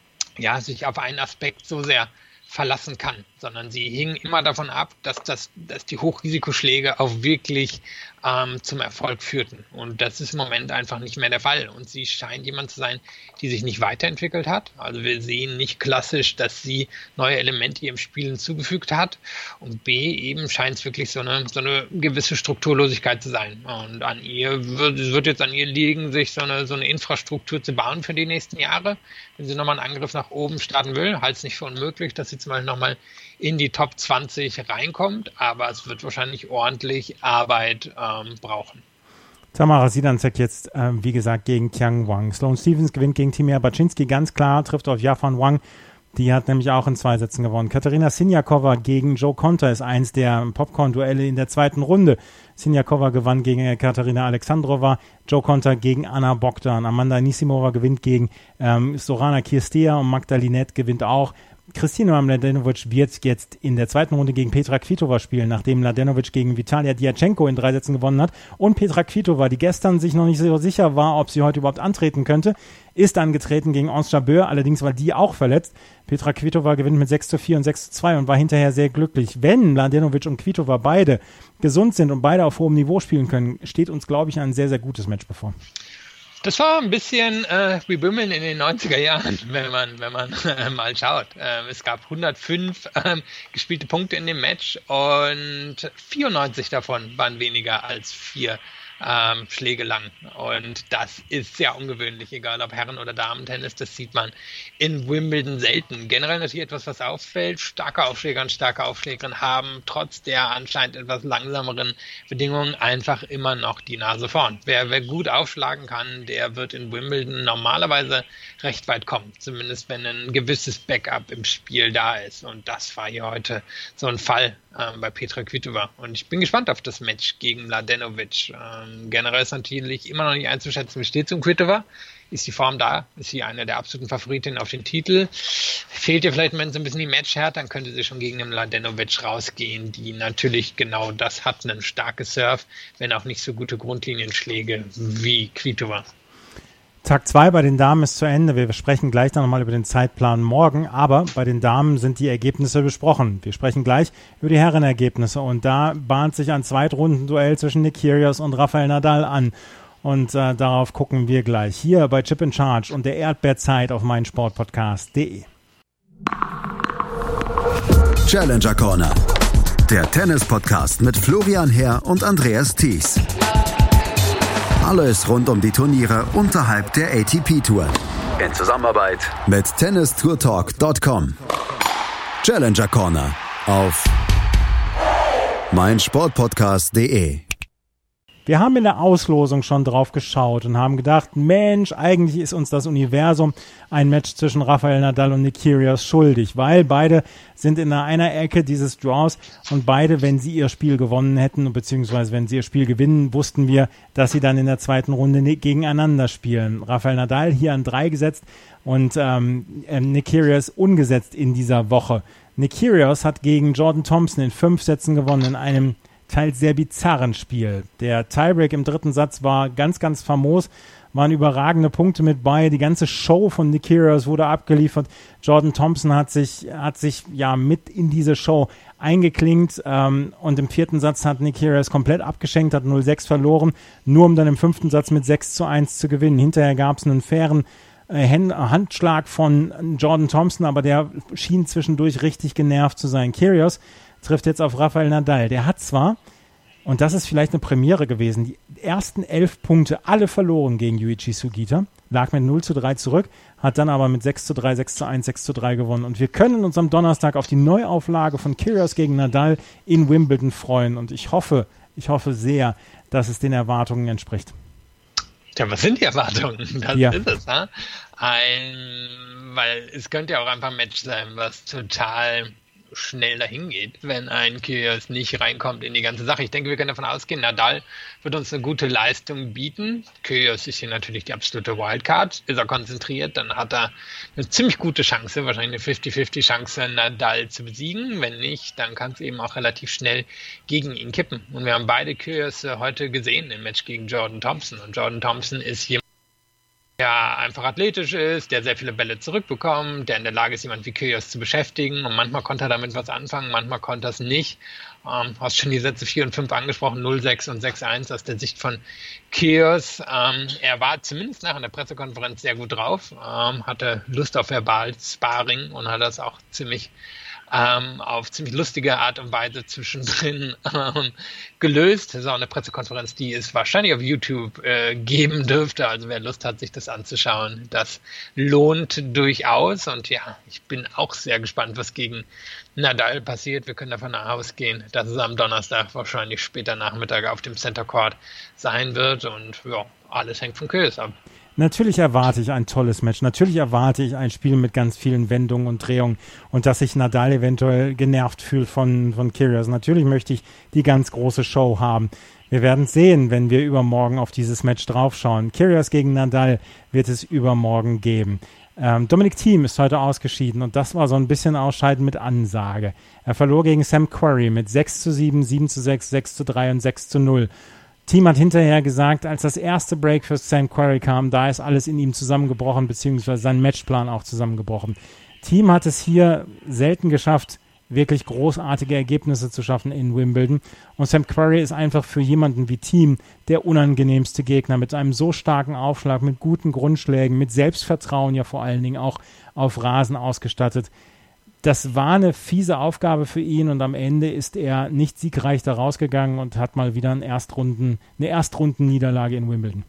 ja, sich auf einen Aspekt so sehr verlassen kann, sondern sie hing immer davon ab, dass, das, dass die Hochrisikoschläge auch wirklich ähm, zum Erfolg führten. Und das ist im Moment einfach nicht mehr der Fall. Und sie scheint jemand zu sein, die sich nicht weiterentwickelt hat. Also wir sehen nicht klassisch, dass sie neue Elemente ihrem Spiel hinzugefügt hat. Und B, eben scheint es wirklich so eine, so eine gewisse Strukturlosigkeit zu sein. Und an ihr wird, es wird jetzt an ihr liegen, sich so eine, so eine Infrastruktur zu bauen für die nächsten Jahre. Wenn sie nochmal einen Angriff nach oben starten will, halte es nicht für unmöglich, dass sie zum Beispiel nochmal in die Top zwanzig reinkommt, aber es wird wahrscheinlich ordentlich Arbeit ähm, brauchen. Tamara Zidansek jetzt, ähm, wie gesagt, gegen Qiang Wang. Sloane Stephens gewinnt gegen Timea Baczynski, ganz klar, trifft auf Yafan Wang. Die hat nämlich auch in zwei Sätzen gewonnen. Katerina Siniakova gegen Jo Konta ist eins der Popcorn-Duelle in der zweiten Runde. Siniakova gewann gegen Katerina Alexandrova, Jo Konta gegen Anna Bogdan. Amanda Anisimova gewinnt gegen ähm, Sorana Cirstea und Magda Linette gewinnt auch. Kristina Mladenovic wird jetzt in der zweiten Runde gegen Petra Kvitova spielen, nachdem Mladenovic gegen Vitalia Diachenko in drei Sätzen gewonnen hat. Und Petra Kvitova, die gestern sich noch nicht so sicher war, ob sie heute überhaupt antreten könnte, ist angetreten gegen Ons Jabeur, allerdings war die auch verletzt. Petra Kvitova gewinnt mit sechs zu vier und sechs zu zwei und war hinterher sehr glücklich. Wenn Mladenovic und Kvitova beide gesund sind und beide auf hohem Niveau spielen können, steht uns, glaube ich, ein sehr, sehr gutes Match bevor. Das war ein bisschen äh, wie Wimbledon in den neunziger Jahren, wenn man wenn man äh, mal schaut. Ähm, es gab hundertfünf ähm, gespielte Punkte in dem Match und vierundneunzig davon waren weniger als vier ähm, Schläge lang. Und das ist sehr ungewöhnlich, egal ob Herren- oder Damen-Tennis. Das sieht man in Wimbledon selten. Generell natürlich etwas, was auffällt. Starke Aufschläger und starke Aufschlägerinnen haben trotz der anscheinend etwas langsameren Bedingungen einfach immer noch die Nase vorn. Wer, wer gut aufschlagen kann, der wird in Wimbledon normalerweise recht weit kommen. Zumindest wenn ein gewisses Backup im Spiel da ist. Und das war hier heute so ein Fall äh, bei Petra Kvitova. Und ich bin gespannt auf das Match gegen Mladenovic. Ähm, generell ist natürlich immer noch nicht einzuschätzen, wie steht es um Kvitova. Ist die Form da? Ist sie eine der absoluten Favoritinnen auf den Titel? Fehlt ihr vielleicht mal so ein bisschen die Matchhärte, dann könnte sie schon gegen den Mladenovic rausgehen, die natürlich genau das hat, einen starkes Surf, wenn auch nicht so gute Grundlinienschläge wie Kvitova. Tag zwei bei den Damen ist zu Ende. Wir sprechen gleich dann nochmal über den Zeitplan morgen, aber bei den Damen sind die Ergebnisse besprochen. Wir sprechen gleich über die Herrenergebnisse und da bahnt sich ein Zweitrundenduell zwischen Nick Kyrgios und Rafael Nadal an. Und äh, darauf gucken wir gleich hier bei Chip in Charge und der Erdbeerzeit auf meinsportpodcast punkt de. Challenger Corner, der Tennis-Podcast mit Florian Herr und Andreas Thies. Alles rund um die Turniere unterhalb der A T P-Tour. In Zusammenarbeit mit tennis tour talk punkt com. Challenger Corner, auf meinsportpodcast punkt de. Wir haben in der Auslosung schon drauf geschaut und haben gedacht, Mensch, eigentlich ist uns das Universum ein Match zwischen Rafael Nadal und Nick Kyrgios schuldig, weil beide sind in einer Ecke dieses Draws und beide, wenn sie ihr Spiel gewonnen hätten, beziehungsweise wenn sie ihr Spiel gewinnen, wussten wir, dass sie dann in der zweiten Runde gegeneinander spielen. Rafael Nadal hier an drei gesetzt und ähm, Nick Kyrgios ungesetzt in dieser Woche. Nick Kyrgios hat gegen Jordan Thompson in fünf Sätzen gewonnen in einem teils sehr bizarren Spiel. Der Tiebreak im dritten Satz war ganz, ganz famos, waren überragende Punkte mit bei, die ganze Show von Nick Kyrgios wurde abgeliefert. Jordan Thompson hat sich, hat sich ja mit in diese Show eingeklinkt ähm, und im vierten Satz hat Nick Kyrgios komplett abgeschenkt, hat null sechs verloren, nur um dann im fünften Satz mit sechs zu eins zu gewinnen. Hinterher gab es einen fairen äh, Handschlag von Jordan Thompson, aber der schien zwischendurch richtig genervt zu sein. Kyrgios trifft jetzt auf Rafael Nadal. Der hat zwar, und das ist vielleicht eine Premiere gewesen, die ersten elf Punkte alle verloren gegen Yuichi Sugita, lag mit null zu drei zurück, hat dann aber mit sechs zu drei, sechs zu eins, sechs zu drei gewonnen. Und wir können uns am Donnerstag auf die Neuauflage von Kyrgios gegen Nadal in Wimbledon freuen. Und ich hoffe, ich hoffe sehr, dass es den Erwartungen entspricht. Tja, was sind die Erwartungen? Das ja. ist es, ne? Ein, weil es könnte ja auch einfach ein Match sein, was total schnell dahin geht, wenn ein Kyrgios nicht reinkommt in die ganze Sache. Ich denke, wir können davon ausgehen, Nadal wird uns eine gute Leistung bieten. Kyrgios ist hier natürlich die absolute Wildcard. Ist er konzentriert, dann hat er eine ziemlich gute Chance, wahrscheinlich eine fünfzig fünfzig Chance, Nadal zu besiegen. Wenn nicht, dann kann es eben auch relativ schnell gegen ihn kippen. Und wir haben beide Kyrgios heute gesehen im Match gegen Jordan Thompson. Und Jordan Thompson ist hier der einfach athletisch ist, der sehr viele Bälle zurückbekommt, der in der Lage ist, jemand wie Kyrgios zu beschäftigen und manchmal konnte er damit was anfangen, manchmal konnte er es nicht. Ähm, hast schon die Sätze vier und fünf angesprochen, null sechs und sechs eins aus der Sicht von Kyrgios. Ähm, er war zumindest nach einer Pressekonferenz sehr gut drauf, ähm, hatte Lust auf Verbal-Sparring und hat das auch ziemlich Ähm, auf ziemlich lustige Art und Weise zwischendrin ähm, gelöst. Das ist auch eine Pressekonferenz, die es wahrscheinlich auf YouTube äh, geben dürfte. Also wer Lust hat, sich das anzuschauen, das lohnt durchaus. Und ja, ich bin auch sehr gespannt, was gegen Nadal passiert. Wir können davon ausgehen, dass es am Donnerstag wahrscheinlich später Nachmittag auf dem Center Court sein wird. Und ja, alles hängt von Kyrgios ab. Natürlich erwarte ich ein tolles Match. Natürlich erwarte ich ein Spiel mit ganz vielen Wendungen und Drehungen und dass sich Nadal eventuell genervt fühlt von, von Kyrgios. Natürlich möchte ich die ganz große Show haben. Wir werden sehen, wenn wir übermorgen auf dieses Match draufschauen. Kyrgios gegen Nadal wird es übermorgen geben. Ähm, Dominic Thiem ist heute ausgeschieden und das war so ein bisschen Ausscheiden mit Ansage. Er verlor gegen Sam Querrey mit sechs zu sieben, sieben zu sechs, sechs zu drei und sechs zu null. Thiem hat hinterher gesagt, als das erste Break für Sam Querrey kam, da ist alles in ihm zusammengebrochen, beziehungsweise sein Matchplan auch zusammengebrochen. Thiem hat es hier selten geschafft, wirklich großartige Ergebnisse zu schaffen in Wimbledon. Und Sam Querrey ist einfach für jemanden wie Thiem der unangenehmste Gegner mit einem so starken Aufschlag, mit guten Grundschlägen, mit Selbstvertrauen ja vor allen Dingen auch auf Rasen ausgestattet. Das war eine fiese Aufgabe für ihn und am Ende ist er nicht siegreich da rausgegangen und hat mal wieder eine Erstrunden, eine Erstrundenniederlage in Wimbledon.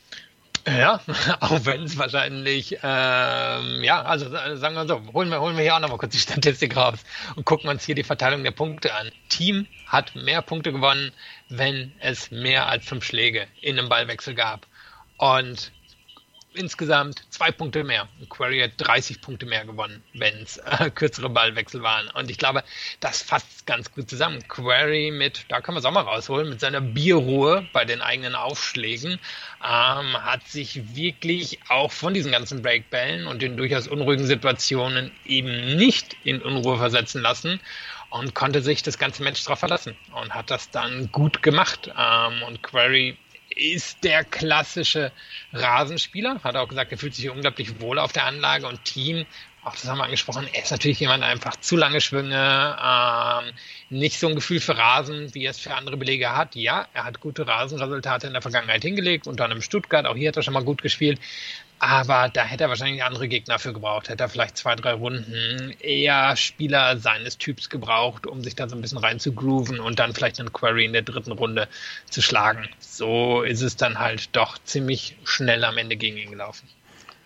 Ja, auch wenn es wahrscheinlich, ähm, ja, also sagen wir so, holen wir, holen wir hier auch nochmal kurz die Statistik raus und gucken uns hier die Verteilung der Punkte an. Thiem hat mehr Punkte gewonnen, wenn es mehr als fünf Schläge in einem Ballwechsel gab. Und insgesamt zwei Punkte mehr. Querrey hat dreißig Punkte mehr gewonnen, wenn es äh, kürzere Ballwechsel waren. Und ich glaube, das fasst ganz gut zusammen. Querrey mit, da kann man es auch mal rausholen, mit seiner Bierruhe bei den eigenen Aufschlägen, ähm, hat sich wirklich auch von diesen ganzen Breakbällen und den durchaus unruhigen Situationen eben nicht in Unruhe versetzen lassen und konnte sich das ganze Match darauf verlassen und hat das dann gut gemacht. Ähm, und Querrey ist der klassische Rasenspieler, hat auch gesagt, er fühlt sich unglaublich wohl auf der Anlage und Thiem, auch das haben wir angesprochen, er ist natürlich jemand, einfach zu lange Schwünge, ähm, nicht so ein Gefühl für Rasen, wie er es für andere Belege hat. Ja, er hat gute Rasenresultate in der Vergangenheit hingelegt, unter anderem Stuttgart, auch hier hat er schon mal gut gespielt, aber da hätte er wahrscheinlich andere Gegner für gebraucht, hätte er vielleicht zwei, drei Runden eher Spieler seines Typs gebraucht, um sich da so ein bisschen rein zu grooven und dann vielleicht einen Querrey in der dritten Runde zu schlagen. So ist es dann halt doch ziemlich schnell am Ende gegen ihn gelaufen.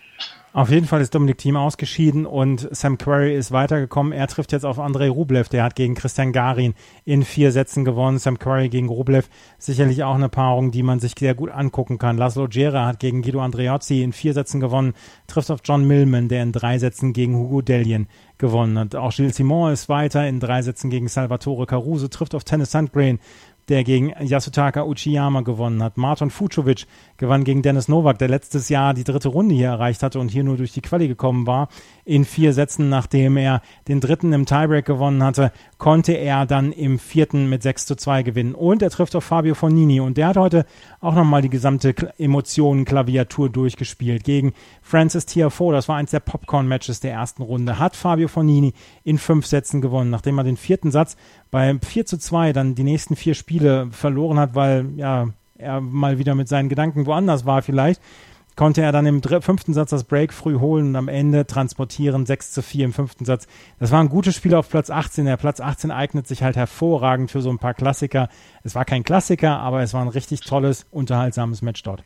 Auf jeden Fall ist Dominic Thiem ausgeschieden und Sam Querrey ist weitergekommen. Er trifft jetzt auf Andrei Rublev. Der hat gegen Christian Garin in vier Sätzen gewonnen. Sam Querrey gegen Rublev, sicherlich auch eine Paarung, die man sich sehr gut angucken kann. Laszlo Djere hat gegen Guido Andreozzi in vier Sätzen gewonnen. Trifft auf John Millman, der in drei Sätzen gegen Hugo Dellien gewonnen hat. Auch Gilles Simon ist weiter in drei Sätzen gegen Salvatore Caruso. Trifft auf Tennis Sandgren, der gegen Yasutaka Uchiyama gewonnen hat. Marton Fucsovics gewann gegen Dennis Novak, der letztes Jahr die dritte Runde hier erreicht hatte und hier nur durch die Quali gekommen war. In vier Sätzen, nachdem er den dritten im Tiebreak gewonnen hatte, konnte er dann im vierten mit sechs zu zwei gewinnen. Und er trifft auf Fabio Fognini und der hat heute auch nochmal die gesamte Emotionen-Klaviatur durchgespielt. Gegen Francis Tiafoe, das war eins der Popcorn-Matches der ersten Runde, hat Fabio Fognini in fünf Sätzen gewonnen, nachdem er den vierten Satz bei vier zu zwei dann die nächsten vier Spiele verloren hat, weil ja er mal wieder mit seinen Gedanken woanders war vielleicht, konnte er dann im dr- fünften Satz das Break früh holen und am Ende transportieren, sechs zu vier im fünften Satz. Das war ein gutes Spiel auf Platz achtzehn. Der Platz achtzehn eignet sich halt hervorragend für so ein paar Klassiker. Es war kein Klassiker, aber es war ein richtig tolles, unterhaltsames Match dort.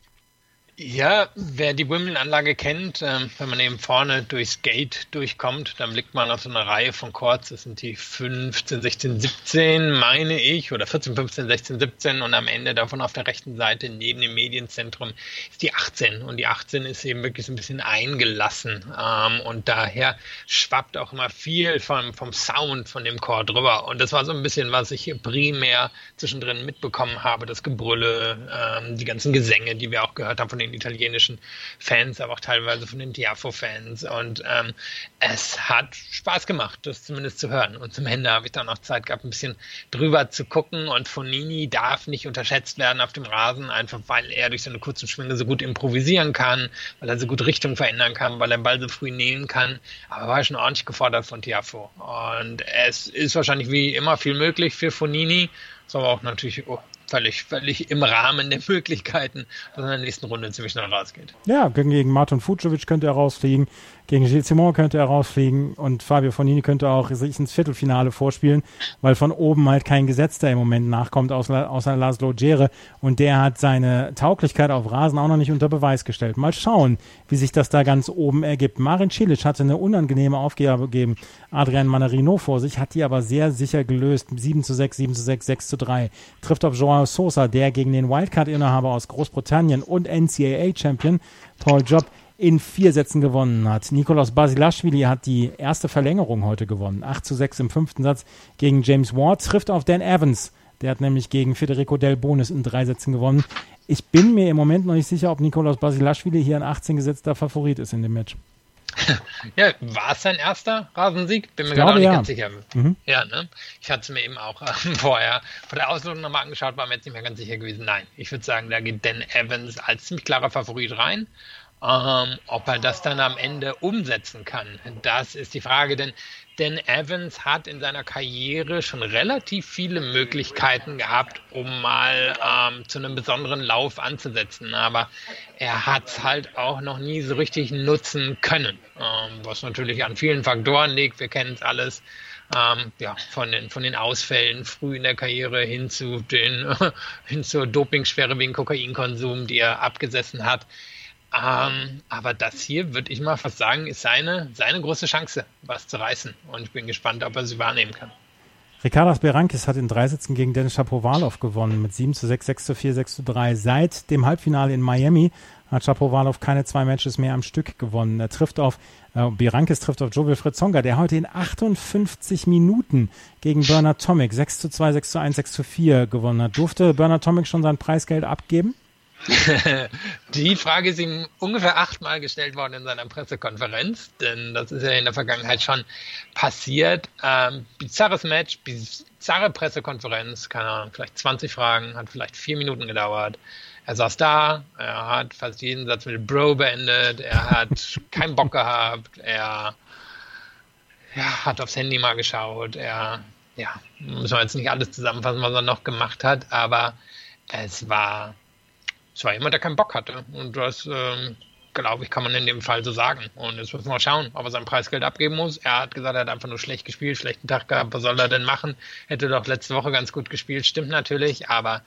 Ja, wer die Wimbledon-Anlage kennt, ähm, wenn man eben vorne durchs Gate durchkommt, dann blickt man auf so eine Reihe von Courts. Das sind die fünfzehn, sechzehn, siebzehn, meine ich, oder vierzehn, fünfzehn, sechzehn, siebzehn und am Ende davon auf der rechten Seite neben dem Medienzentrum ist die achtzehn. Und die achtzehn ist eben wirklich so ein bisschen eingelassen ähm, und daher schwappt auch immer viel vom, vom Sound von dem Court drüber. Und das war so ein bisschen, was ich primär zwischendrin mitbekommen habe, das Gebrülle, ähm, die ganzen Gesänge, die wir auch gehört haben von den italienischen Fans, aber auch teilweise von den Tiafoe-Fans und ähm, es hat Spaß gemacht, das zumindest zu hören und zum Ende habe ich dann noch Zeit gehabt, ein bisschen drüber zu gucken und Fognini darf nicht unterschätzt werden auf dem Rasen, einfach weil er durch seine kurzen Schwünge so gut improvisieren kann, weil er so gut Richtung verändern kann, weil er den Ball so früh nehmen kann, aber war schon ordentlich gefordert von Tiafoe und es ist wahrscheinlich wie immer viel möglich für Fognini, ist aber auch natürlich oh, Völlig, völlig im Rahmen der Möglichkeiten, dass er in der nächsten Runde ziemlich schnell rausgeht. Ja, gegen Marton Fucsovics könnte er rausfliegen, gegen Gilles Simon könnte er rausfliegen und Fabio Fognini könnte auch sich ins Viertelfinale vorspielen, weil von oben halt kein Gesetzter im Moment nachkommt, außer, außer Laszlo Djere und der hat seine Tauglichkeit auf Rasen auch noch nicht unter Beweis gestellt. Mal schauen, wie sich das da ganz oben ergibt. Marin Cilic hatte eine unangenehme Aufgabe gegeben, Adrian Manarino vor sich, hat die aber sehr sicher gelöst. sieben zu sechs, sieben zu sechs, sechs zu drei. Trifft auf Joao Sosa, der gegen den Wildcard-Inhaber aus Großbritannien und N C A A-Champion Paul Job in vier Sätzen gewonnen hat. Nikolaus Basilashvili hat die erste Verlängerung heute gewonnen. acht zu sechs im fünften Satz gegen James Ward. Trifft auf Dan Evans. Der hat nämlich gegen Federico Del Bonis in drei Sätzen gewonnen. Ich bin mir im Moment noch nicht sicher, ob Nikolaus Basilashvili hier ein achtzehn gesetzter Favorit ist in dem Match. Ja, war es sein erster Rasensieg? Bin mir ich gerade glaube, auch nicht ja. ganz sicher. Mhm. Ja, ne? Ich hatte es mir eben auch äh, vorher vor der Auslosung nochmal angeschaut, war mir jetzt nicht mehr ganz sicher gewesen. Nein, ich würde sagen, da geht Dan Evans als ziemlich klarer Favorit rein. Ähm, ob er das dann am Ende umsetzen kann, das ist die Frage, denn Dan Evans hat in seiner Karriere schon relativ viele Möglichkeiten gehabt, um mal ähm, zu einem besonderen Lauf anzusetzen, aber er hat es halt auch noch nie so richtig nutzen können, ähm, was natürlich an vielen Faktoren liegt, wir kennen es alles, ähm, ja, von den, von den Ausfällen früh in der Karriere hin zu den, hin zur Dopingsperre wegen Kokainkonsum, die er abgesessen hat. Ähm, aber das hier, würde ich mal fast sagen, ist seine, seine große Chance, was zu reißen. Und ich bin gespannt, ob er sie wahrnehmen kann. Ricardas Berankis hat in drei Sätzen gegen Denis Shapovalov gewonnen mit sieben zu sechs, sechs zu vier, sechs zu drei. Seit dem Halbfinale in Miami hat Shapovalov keine zwei Matches mehr am Stück gewonnen. Er trifft auf, äh, Berankis trifft auf Joe-Wilfried Tsonga, der heute in achtundfünfzig Minuten gegen Bernard Tomic sechs zu zwei, sechs zu eins, sechs zu vier gewonnen hat. Durfte Bernard Tomic schon sein Preisgeld abgeben? Die Frage ist ihm ungefähr achtmal gestellt worden in seiner Pressekonferenz, denn das ist ja in der Vergangenheit schon passiert. Ähm, bizarres Match, bizarre Pressekonferenz, keine Ahnung, vielleicht zwanzig Fragen, hat vielleicht vier Minuten gedauert. Er saß da, er hat fast jeden Satz mit Bro beendet, er hat keinen Bock gehabt, er ja, hat aufs Handy mal geschaut, er, ja, müssen wir jetzt nicht alles zusammenfassen, was er noch gemacht hat, aber es war Es war jemand, der keinen Bock hatte. Und das, ähm, glaube ich, kann man in dem Fall so sagen. Und jetzt müssen wir mal schauen, ob er sein Preisgeld abgeben muss. Er hat gesagt, er hat einfach nur schlecht gespielt, schlechten Tag gehabt. Was soll er denn machen? Hätte doch letzte Woche ganz gut gespielt. Stimmt natürlich, aber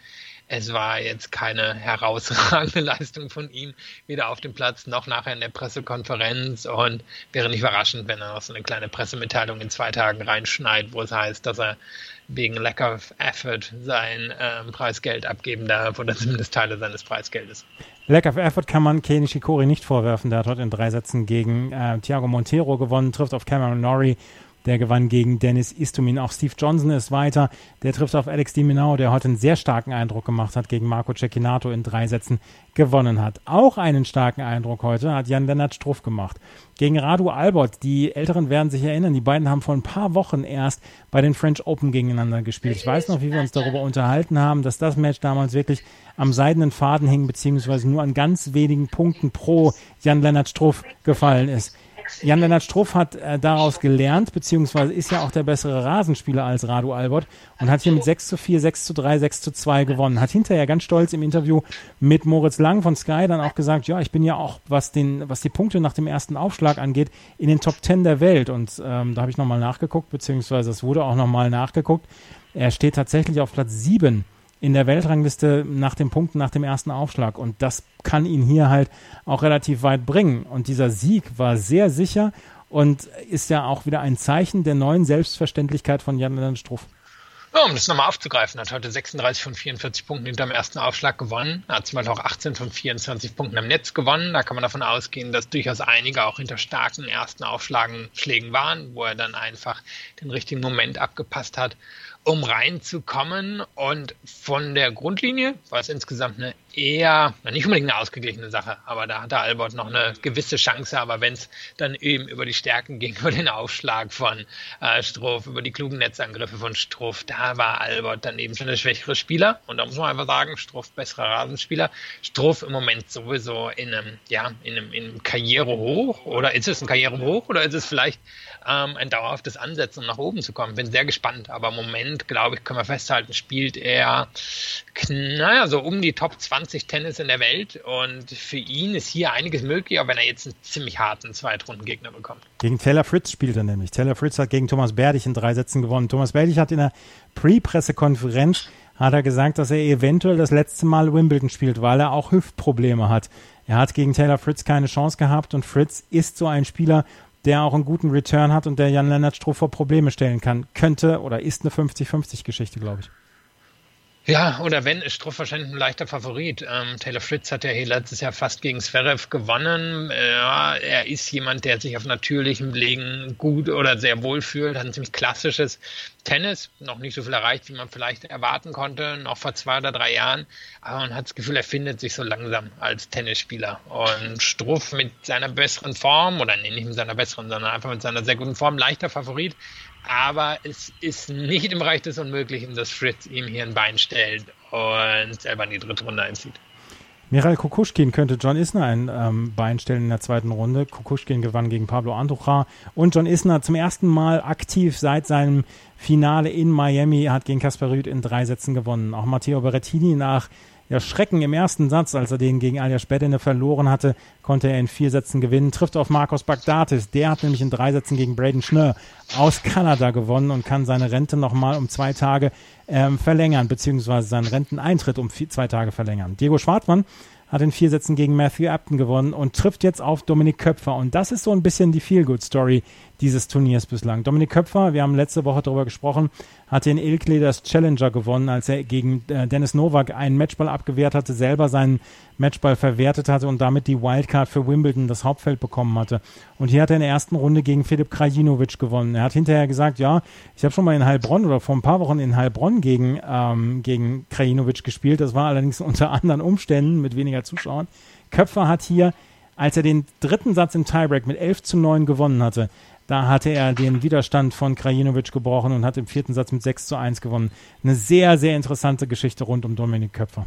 es war jetzt keine herausragende Leistung von ihm, weder auf dem Platz noch nachher in der Pressekonferenz, und wäre nicht überraschend, wenn er noch so eine kleine Pressemitteilung in zwei Tagen reinschneidet, wo es heißt, dass er wegen Lack of Effort sein ähm, Preisgeld abgeben darf oder zumindest Teile seines Preisgeldes. Lack of Effort kann man Kei Nishikori nicht vorwerfen. Der hat heute in drei Sätzen gegen äh, Thiago Monteiro gewonnen, trifft auf Cameron Norrie. Der gewann gegen Dennis Istomin. Auch Steve Johnson ist weiter. Der trifft auf Alex de Minaur, der heute einen sehr starken Eindruck gemacht hat, gegen Marco Cecchinato in drei Sätzen gewonnen hat. Auch einen starken Eindruck heute hat Jan-Lennart Struff gemacht. Gegen Radu Albot. Die Älteren werden sich erinnern, die beiden haben vor ein paar Wochen erst bei den French Open gegeneinander gespielt. Ich weiß noch, wie wir uns darüber unterhalten haben, dass das Match damals wirklich am seidenen Faden hing, beziehungsweise nur an ganz wenigen Punkten pro Jan-Lennart Struff gefallen ist. Jan-Lennart Struff hat äh, daraus gelernt, beziehungsweise ist ja auch der bessere Rasenspieler als Radu Albot und hat hier mit sechs zu vier, sechs zu drei, sechs zu zwei gewonnen. Hat hinterher ganz stolz im Interview mit Moritz Lang von Sky dann auch gesagt, ja, ich bin ja auch, was den, was die Punkte nach dem ersten Aufschlag angeht, in den Top Ten der Welt. Und ähm, da habe ich nochmal nachgeguckt, beziehungsweise es wurde auch nochmal nachgeguckt. Er steht tatsächlich auf Platz sieben in der Weltrangliste nach den Punkten nach dem ersten Aufschlag, und das kann ihn hier halt auch relativ weit bringen, und dieser Sieg war sehr sicher und ist ja auch wieder ein Zeichen der neuen Selbstverständlichkeit von Jan-Lennart Struff. Ja, um das nochmal aufzugreifen, hat heute sechsunddreißig von vierundvierzig Punkten hinterm ersten Aufschlag gewonnen. Er hat zum Beispiel auch achtzehn von vierundzwanzig Punkten am Netz gewonnen. Da kann man davon ausgehen, dass durchaus einige auch hinter starken ersten Aufschlägen waren, wo er dann einfach den richtigen Moment abgepasst hat, um reinzukommen. Und von der Grundlinie war es insgesamt eine eher, nicht unbedingt eine ausgeglichene Sache, aber da hatte Albot noch eine gewisse Chance. Aber wenn es dann eben über die Stärken ging, über den Aufschlag von äh, Struff, über die klugen Netzangriffe von Struff, da war Albot dann eben schon der schwächere Spieler. Und da muss man einfach sagen, Struff besserer Rasenspieler. Struff im Moment sowieso in einem, ja, in einem, in einem Karrierehoch. Oder ist es ein Karrierehoch oder ist es vielleicht ähm, ein dauerhaftes Ansetzen, um nach oben zu kommen? Bin sehr gespannt. Aber im Moment, glaube ich, können wir festhalten, spielt er, naja, so um die Top zwanzig Tennis in der Welt, und für ihn ist hier einiges möglich, auch wenn er jetzt einen ziemlich harten Zweitrundengegner bekommt. Gegen Taylor Fritz spielt er nämlich. Taylor Fritz hat gegen Thomas Berdych in drei Sätzen gewonnen. Thomas Berdych hat in der Pre-Pressekonferenz hat er gesagt, dass er eventuell das letzte Mal Wimbledon spielt, weil er auch Hüftprobleme hat. Er hat gegen Taylor Fritz keine Chance gehabt, und Fritz ist so ein Spieler, der auch einen guten Return hat und der Jan-Lennart Struff vor Probleme stellen kann. Könnte oder ist eine fünfzig fünfzig Geschichte, glaube ich. Ja, oder wenn, ist Struff wahrscheinlich ein leichter Favorit. Ähm, Taylor Fritz hat ja hier letztes Jahr fast gegen Zverev gewonnen. Ja, er ist jemand, der sich auf natürlichem Legen gut oder sehr wohl fühlt, hat ein ziemlich klassisches Tennis, noch nicht so viel erreicht, wie man vielleicht erwarten konnte, noch vor zwei oder drei Jahren, aber man hat das Gefühl, er findet sich so langsam als Tennisspieler. Und Struff mit seiner besseren Form, oder nee, nicht mit seiner besseren, sondern einfach mit seiner sehr guten Form, leichter Favorit. Aber es ist nicht im Bereich des Unmöglichen, dass Fritz ihm hier ein Bein stellt und selber in die dritte Runde einzieht. Michail Kukushkin könnte John Isner ein ähm, Bein stellen in der zweiten Runde. Kukushkin gewann gegen Pablo Andujar, und John Isner zum ersten Mal aktiv seit seinem Finale in Miami hat gegen Casper Ruud in drei Sätzen gewonnen. Auch Matteo Berrettini nach ja, Schrecken im ersten Satz, als er den gegen Aljaž Bedene verloren hatte, konnte er in vier Sätzen gewinnen. Trifft auf Marcos Baghdatis. Der hat nämlich in drei Sätzen gegen Braden Schnurr aus Kanada gewonnen und kann seine Rente nochmal um zwei Tage ähm, verlängern, beziehungsweise seinen Renteneintritt um vier, zwei Tage verlängern. Diego Schwartzman hat in vier Sätzen gegen Matthew Upton gewonnen und trifft jetzt auf Dominik Köpfer. Und das ist so ein bisschen die Feel-Good-Story dieses Turniers bislang. Dominik Köpfer, wir haben letzte Woche darüber gesprochen, hatte in Ilkley das Challenger gewonnen, als er gegen äh, Dennis Novak einen Matchball abgewehrt hatte, selber seinen Matchball verwertet hatte und damit die Wildcard für Wimbledon, das Hauptfeld, bekommen hatte. Und hier hat er in der ersten Runde gegen Filip Krajinovic gewonnen. Er hat hinterher gesagt, ja, ich habe schon mal in Heilbronn oder vor ein paar Wochen in Heilbronn gegen, ähm, gegen Krajinovic gespielt. Das war allerdings unter anderen Umständen mit weniger Zuschauern. Köpfer hat hier, als er den dritten Satz im Tiebreak mit elf zu neun gewonnen hatte, da hatte er den Widerstand von Krajinovic gebrochen und hat im vierten Satz mit sechs zu eins gewonnen. Eine sehr, sehr interessante Geschichte rund um Dominik Köpfer.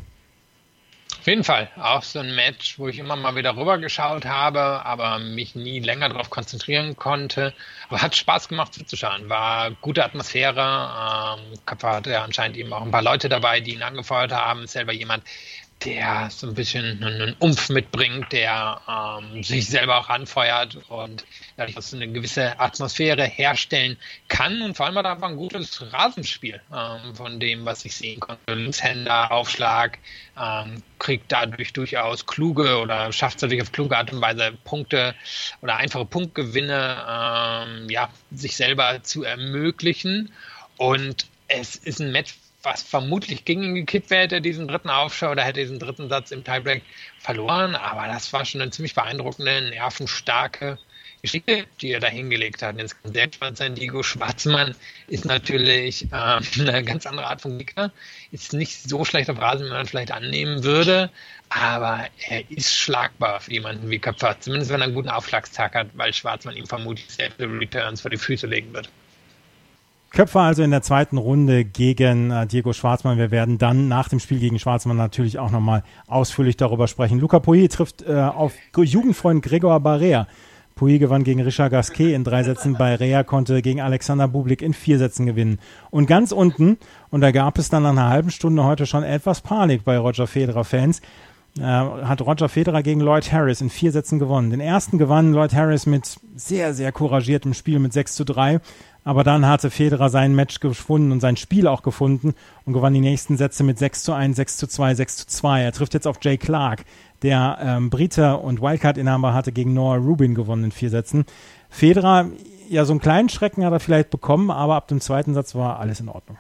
Auf jeden Fall. Auch so ein Match, wo ich immer mal wieder rübergeschaut habe, aber mich nie länger darauf konzentrieren konnte. Aber hat Spaß gemacht zuzuschauen. War gute Atmosphäre. Ähm, Köpfer hatte ja anscheinend eben auch ein paar Leute dabei, die ihn angefeuert haben. Ist selber jemand, der so ein bisschen einen Umf mitbringt, der ähm, sich selber auch anfeuert und dadurch so eine gewisse Atmosphäre herstellen kann. Und vor allem hat er einfach ein gutes Rasenspiel ähm, von dem, was ich sehen konnte. Linkshänder, Aufschlag, ähm, kriegt dadurch durchaus kluge oder schafft es dadurch auf kluge Art und Weise Punkte oder einfache Punktgewinne ähm, ja, sich selber zu ermöglichen. Und es ist ein Match, was vermutlich gegen ihn gekippt wäre, hätte er diesen dritten Aufschau oder hätte diesen dritten Satz im Tiebreak verloren. Aber das war schon eine ziemlich beeindruckende, nervenstarke Geschichte, die er da hingelegt hat. Jetzt kann sehr gespannt sein. Diego Schwartzmann ist natürlich äh, eine ganz andere Art von Gegner. Ist nicht so schlecht auf Rasen, wie man vielleicht annehmen würde. Aber er ist schlagbar für jemanden wie Köpfer. Zumindest wenn er einen guten Aufschlagstag hat, weil Schwartzmann ihm vermutlich sehr viele Returns vor die Füße legen wird. Köpfer also in der zweiten Runde gegen äh, Diego Schwartzmann. Wir werden dann nach dem Spiel gegen Schwartzmann natürlich auch nochmal ausführlich darüber sprechen. Luca Pouille trifft äh, auf Jugendfreund Gregor Barea. Pouille gewann gegen Richard Gasquet in drei Sätzen. Barea konnte gegen Alexander Bublik in vier Sätzen gewinnen. Und ganz unten, und da gab es dann nach einer halben Stunde heute schon etwas Panik bei Roger Federer-Fans, äh, hat Roger Federer gegen Lloyd Harris in vier Sätzen gewonnen. Den ersten gewann Lloyd Harris mit sehr, sehr couragiertem Spiel mit sechs zu drei. Aber dann hatte Federer sein Match gefunden und sein Spiel auch gefunden und gewann die nächsten Sätze mit sechs zu eins, sechs zu zwei, sechs zu zwei. Er trifft jetzt auf Jay Clark, der ähm, Brite und Wildcard-Inhaber hatte gegen Noah Rubin gewonnen in vier Sätzen. Federer, ja, so einen kleinen Schrecken hat er vielleicht bekommen, aber ab dem zweiten Satz war alles in Ordnung.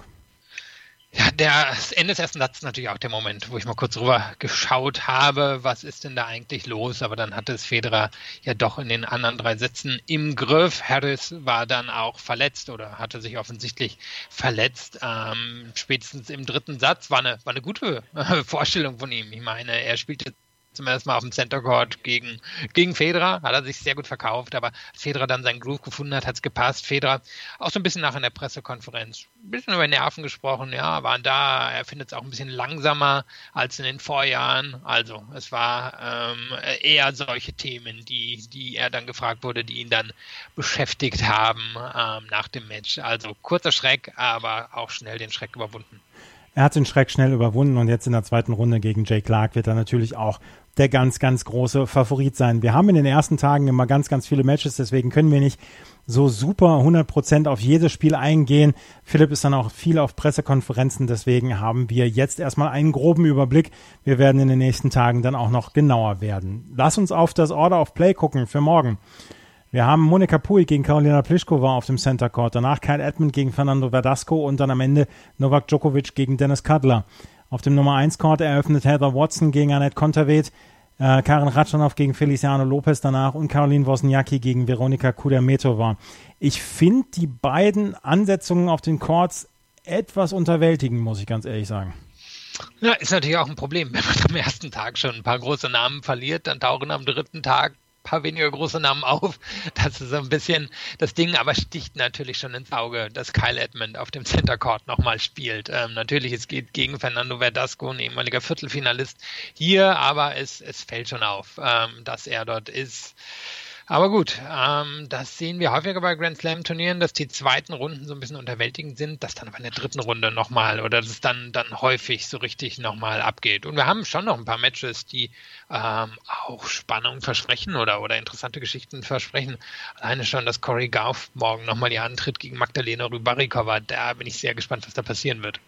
Ja, der, das Ende des ersten Satzes ist natürlich auch der Moment, wo ich mal kurz rüber geschaut habe, was ist denn da eigentlich los, aber dann hatte es Federer ja doch in den anderen drei Sätzen im Griff. Harris war dann auch verletzt oder hatte sich offensichtlich verletzt. Ähm, spätestens im dritten Satz war eine, war eine gute äh, Vorstellung von ihm. Ich meine, er spielte zum ersten Mal auf dem Center Court gegen, gegen Federer, hat er sich sehr gut verkauft, aber als Federer dann seinen Groove gefunden hat, hat es gepasst. Federer auch so ein bisschen nach in der Pressekonferenz, ein bisschen über Nerven gesprochen, ja, waren da, er findet es auch ein bisschen langsamer als in den Vorjahren, also es war ähm, eher solche Themen, die, die er dann gefragt wurde, die ihn dann beschäftigt haben ähm, nach dem Match, also kurzer Schreck, aber auch schnell den Schreck überwunden. Er hat den Schreck schnell überwunden und jetzt in der zweiten Runde gegen Jay Clark wird er natürlich auch der ganz, ganz große Favorit sein. Wir haben in den ersten Tagen immer ganz, ganz viele Matches, deswegen können wir nicht so super hundert Prozent auf jedes Spiel eingehen. Philipp ist dann auch viel auf Pressekonferenzen, deswegen haben wir jetzt erstmal einen groben Überblick. Wir werden in den nächsten Tagen dann auch noch genauer werden. Lass uns auf das Order of Play gucken für morgen. Wir haben Monica Pouille gegen Karolina Pliskova auf dem Center Court, danach Kyle Edmund gegen Fernando Verdasco und dann am Ende Novak Djokovic gegen Dennis Kudla. Auf dem Nummer eins Court eröffnet Heather Watson gegen Anett Kontaveit, äh, Karen Khachanov gegen Feliciano Lopez danach und Caroline Wozniacki gegen Veronika Kudermetova. Ich finde die beiden Ansetzungen auf den Courts etwas unterwältigend, muss ich ganz ehrlich sagen. Ja, ist natürlich auch ein Problem, wenn man am ersten Tag schon ein paar große Namen verliert, dann tauchen am dritten Tag paar weniger große Namen auf. Das ist so ein bisschen das Ding, aber sticht natürlich schon ins Auge, dass Kyle Edmund auf dem Center Court nochmal spielt. Ähm, natürlich, es geht gegen Fernando Verdasco, ein ehemaliger Viertelfinalist hier, aber es, es fällt schon auf, ähm, dass er dort ist. Aber gut, ähm, das sehen wir häufiger bei Grand Slam Turnieren, dass die zweiten Runden so ein bisschen unterwältigend sind, dass dann aber in der dritten Runde nochmal oder dass es dann, dann häufig so richtig nochmal abgeht. Und wir haben schon noch ein paar Matches, die ähm, auch Spannung versprechen oder, oder interessante Geschichten versprechen. Alleine schon, dass Corey Gauff morgen nochmal ihr antritt gegen Magdalena Rybarikova. Da bin ich sehr gespannt, was da passieren wird.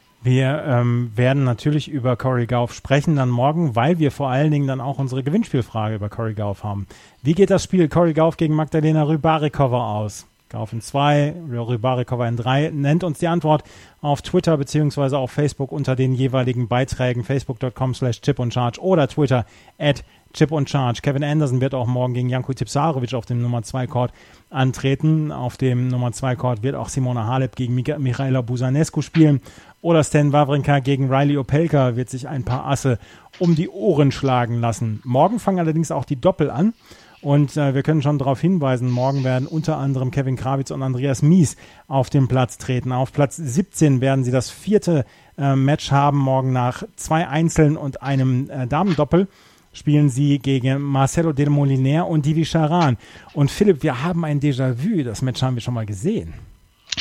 Wir ähm, werden natürlich über Corey Gauff sprechen dann morgen, weil wir vor allen Dingen dann auch unsere Gewinnspielfrage über Corey Gauff haben. Wie geht das Spiel Corey Gauff gegen Magdalena Rybarikova aus? Gauff in zwei, Rybarikova in drei. Nennt uns die Antwort auf Twitter beziehungsweise auf Facebook unter den jeweiligen Beiträgen facebook.com slash chip und charge oder Twitter at Chip und Charge. Kevin Anderson wird auch morgen gegen Janko Tipsarevic auf dem Nummer zwei Court antreten. Auf dem Nummer zwei Court wird auch Simona Halep gegen Micha- Michaela Busanescu spielen. Oder Stan Wawrinka gegen Riley Opelka wird sich ein paar Asse um die Ohren schlagen lassen. Morgen fangen allerdings auch die Doppel an. Und äh, wir können schon darauf hinweisen, morgen werden unter anderem Kevin Krawitz und Andreas Mies auf den Platz treten. Auf Platz siebzehn werden sie das vierte äh, Match haben, morgen nach zwei Einzeln und einem äh, Damendoppel. Spielen sie gegen Marcelo Del Moliner und Divi Charan. Und Philipp, wir haben ein Déjà-vu, das Match haben wir schon mal gesehen.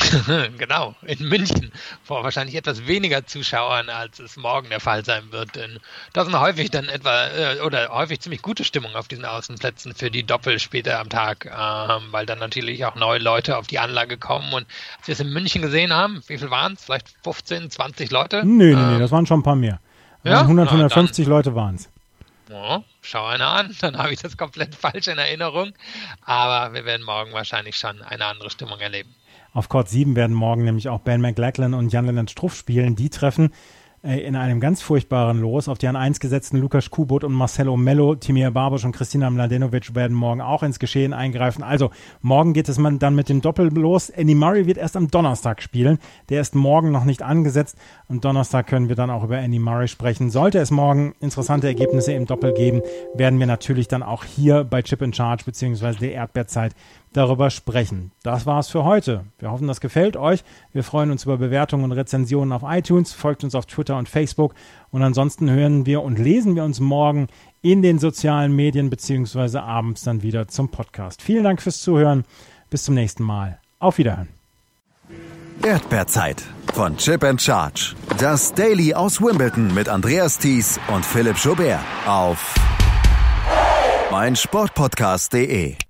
Genau, in München vor wahrscheinlich etwas weniger Zuschauern, als es morgen der Fall sein wird. Denn da sind häufig dann etwa äh, oder häufig ziemlich gute Stimmung auf diesen Außenplätzen für die Doppel später am Tag, äh, weil dann natürlich auch neue Leute auf die Anlage kommen. Und als wir es in München gesehen haben, wie viel waren es? Vielleicht fünfzehn, zwanzig Leute? Nee, nee, ähm, nee, das waren schon ein paar mehr. Ja? hundert, hundertfünfzig dann, Leute waren es. Oh, schau einer an, dann habe ich das komplett falsch in Erinnerung. Aber wir werden morgen wahrscheinlich schon eine andere Stimmung erleben. Auf Court sieben werden morgen nämlich auch Ben McLachlan und Jan-Lennart Struff spielen. Die treffen äh, in einem ganz furchtbaren Los auf die an eins gesetzten Lukas Kubot und Marcelo Mello. Timea Baboš und Kristina Mladenovic werden morgen auch ins Geschehen eingreifen. Also morgen geht es dann mit dem Doppel los. Andy Murray wird erst am Donnerstag spielen. Der ist morgen noch nicht angesetzt. Und Donnerstag können wir dann auch über Andy Murray sprechen. Sollte es morgen interessante Ergebnisse im Doppel geben, werden wir natürlich dann auch hier bei Chip in Charge bzw. der Erdbeerzeit darüber sprechen. Das war's für heute. Wir hoffen, das gefällt euch. Wir freuen uns über Bewertungen und Rezensionen auf iTunes. Folgt uns auf Twitter und Facebook. Und ansonsten hören wir und lesen wir uns morgen in den sozialen Medien beziehungsweise abends dann wieder zum Podcast. Vielen Dank fürs Zuhören. Bis zum nächsten Mal. Auf Wiederhören. Erdbeerzeit von Chip and Charge. Das Daily aus Wimbledon mit Andreas Thies und Philipp Joubert auf meinsportpodcast punkt de.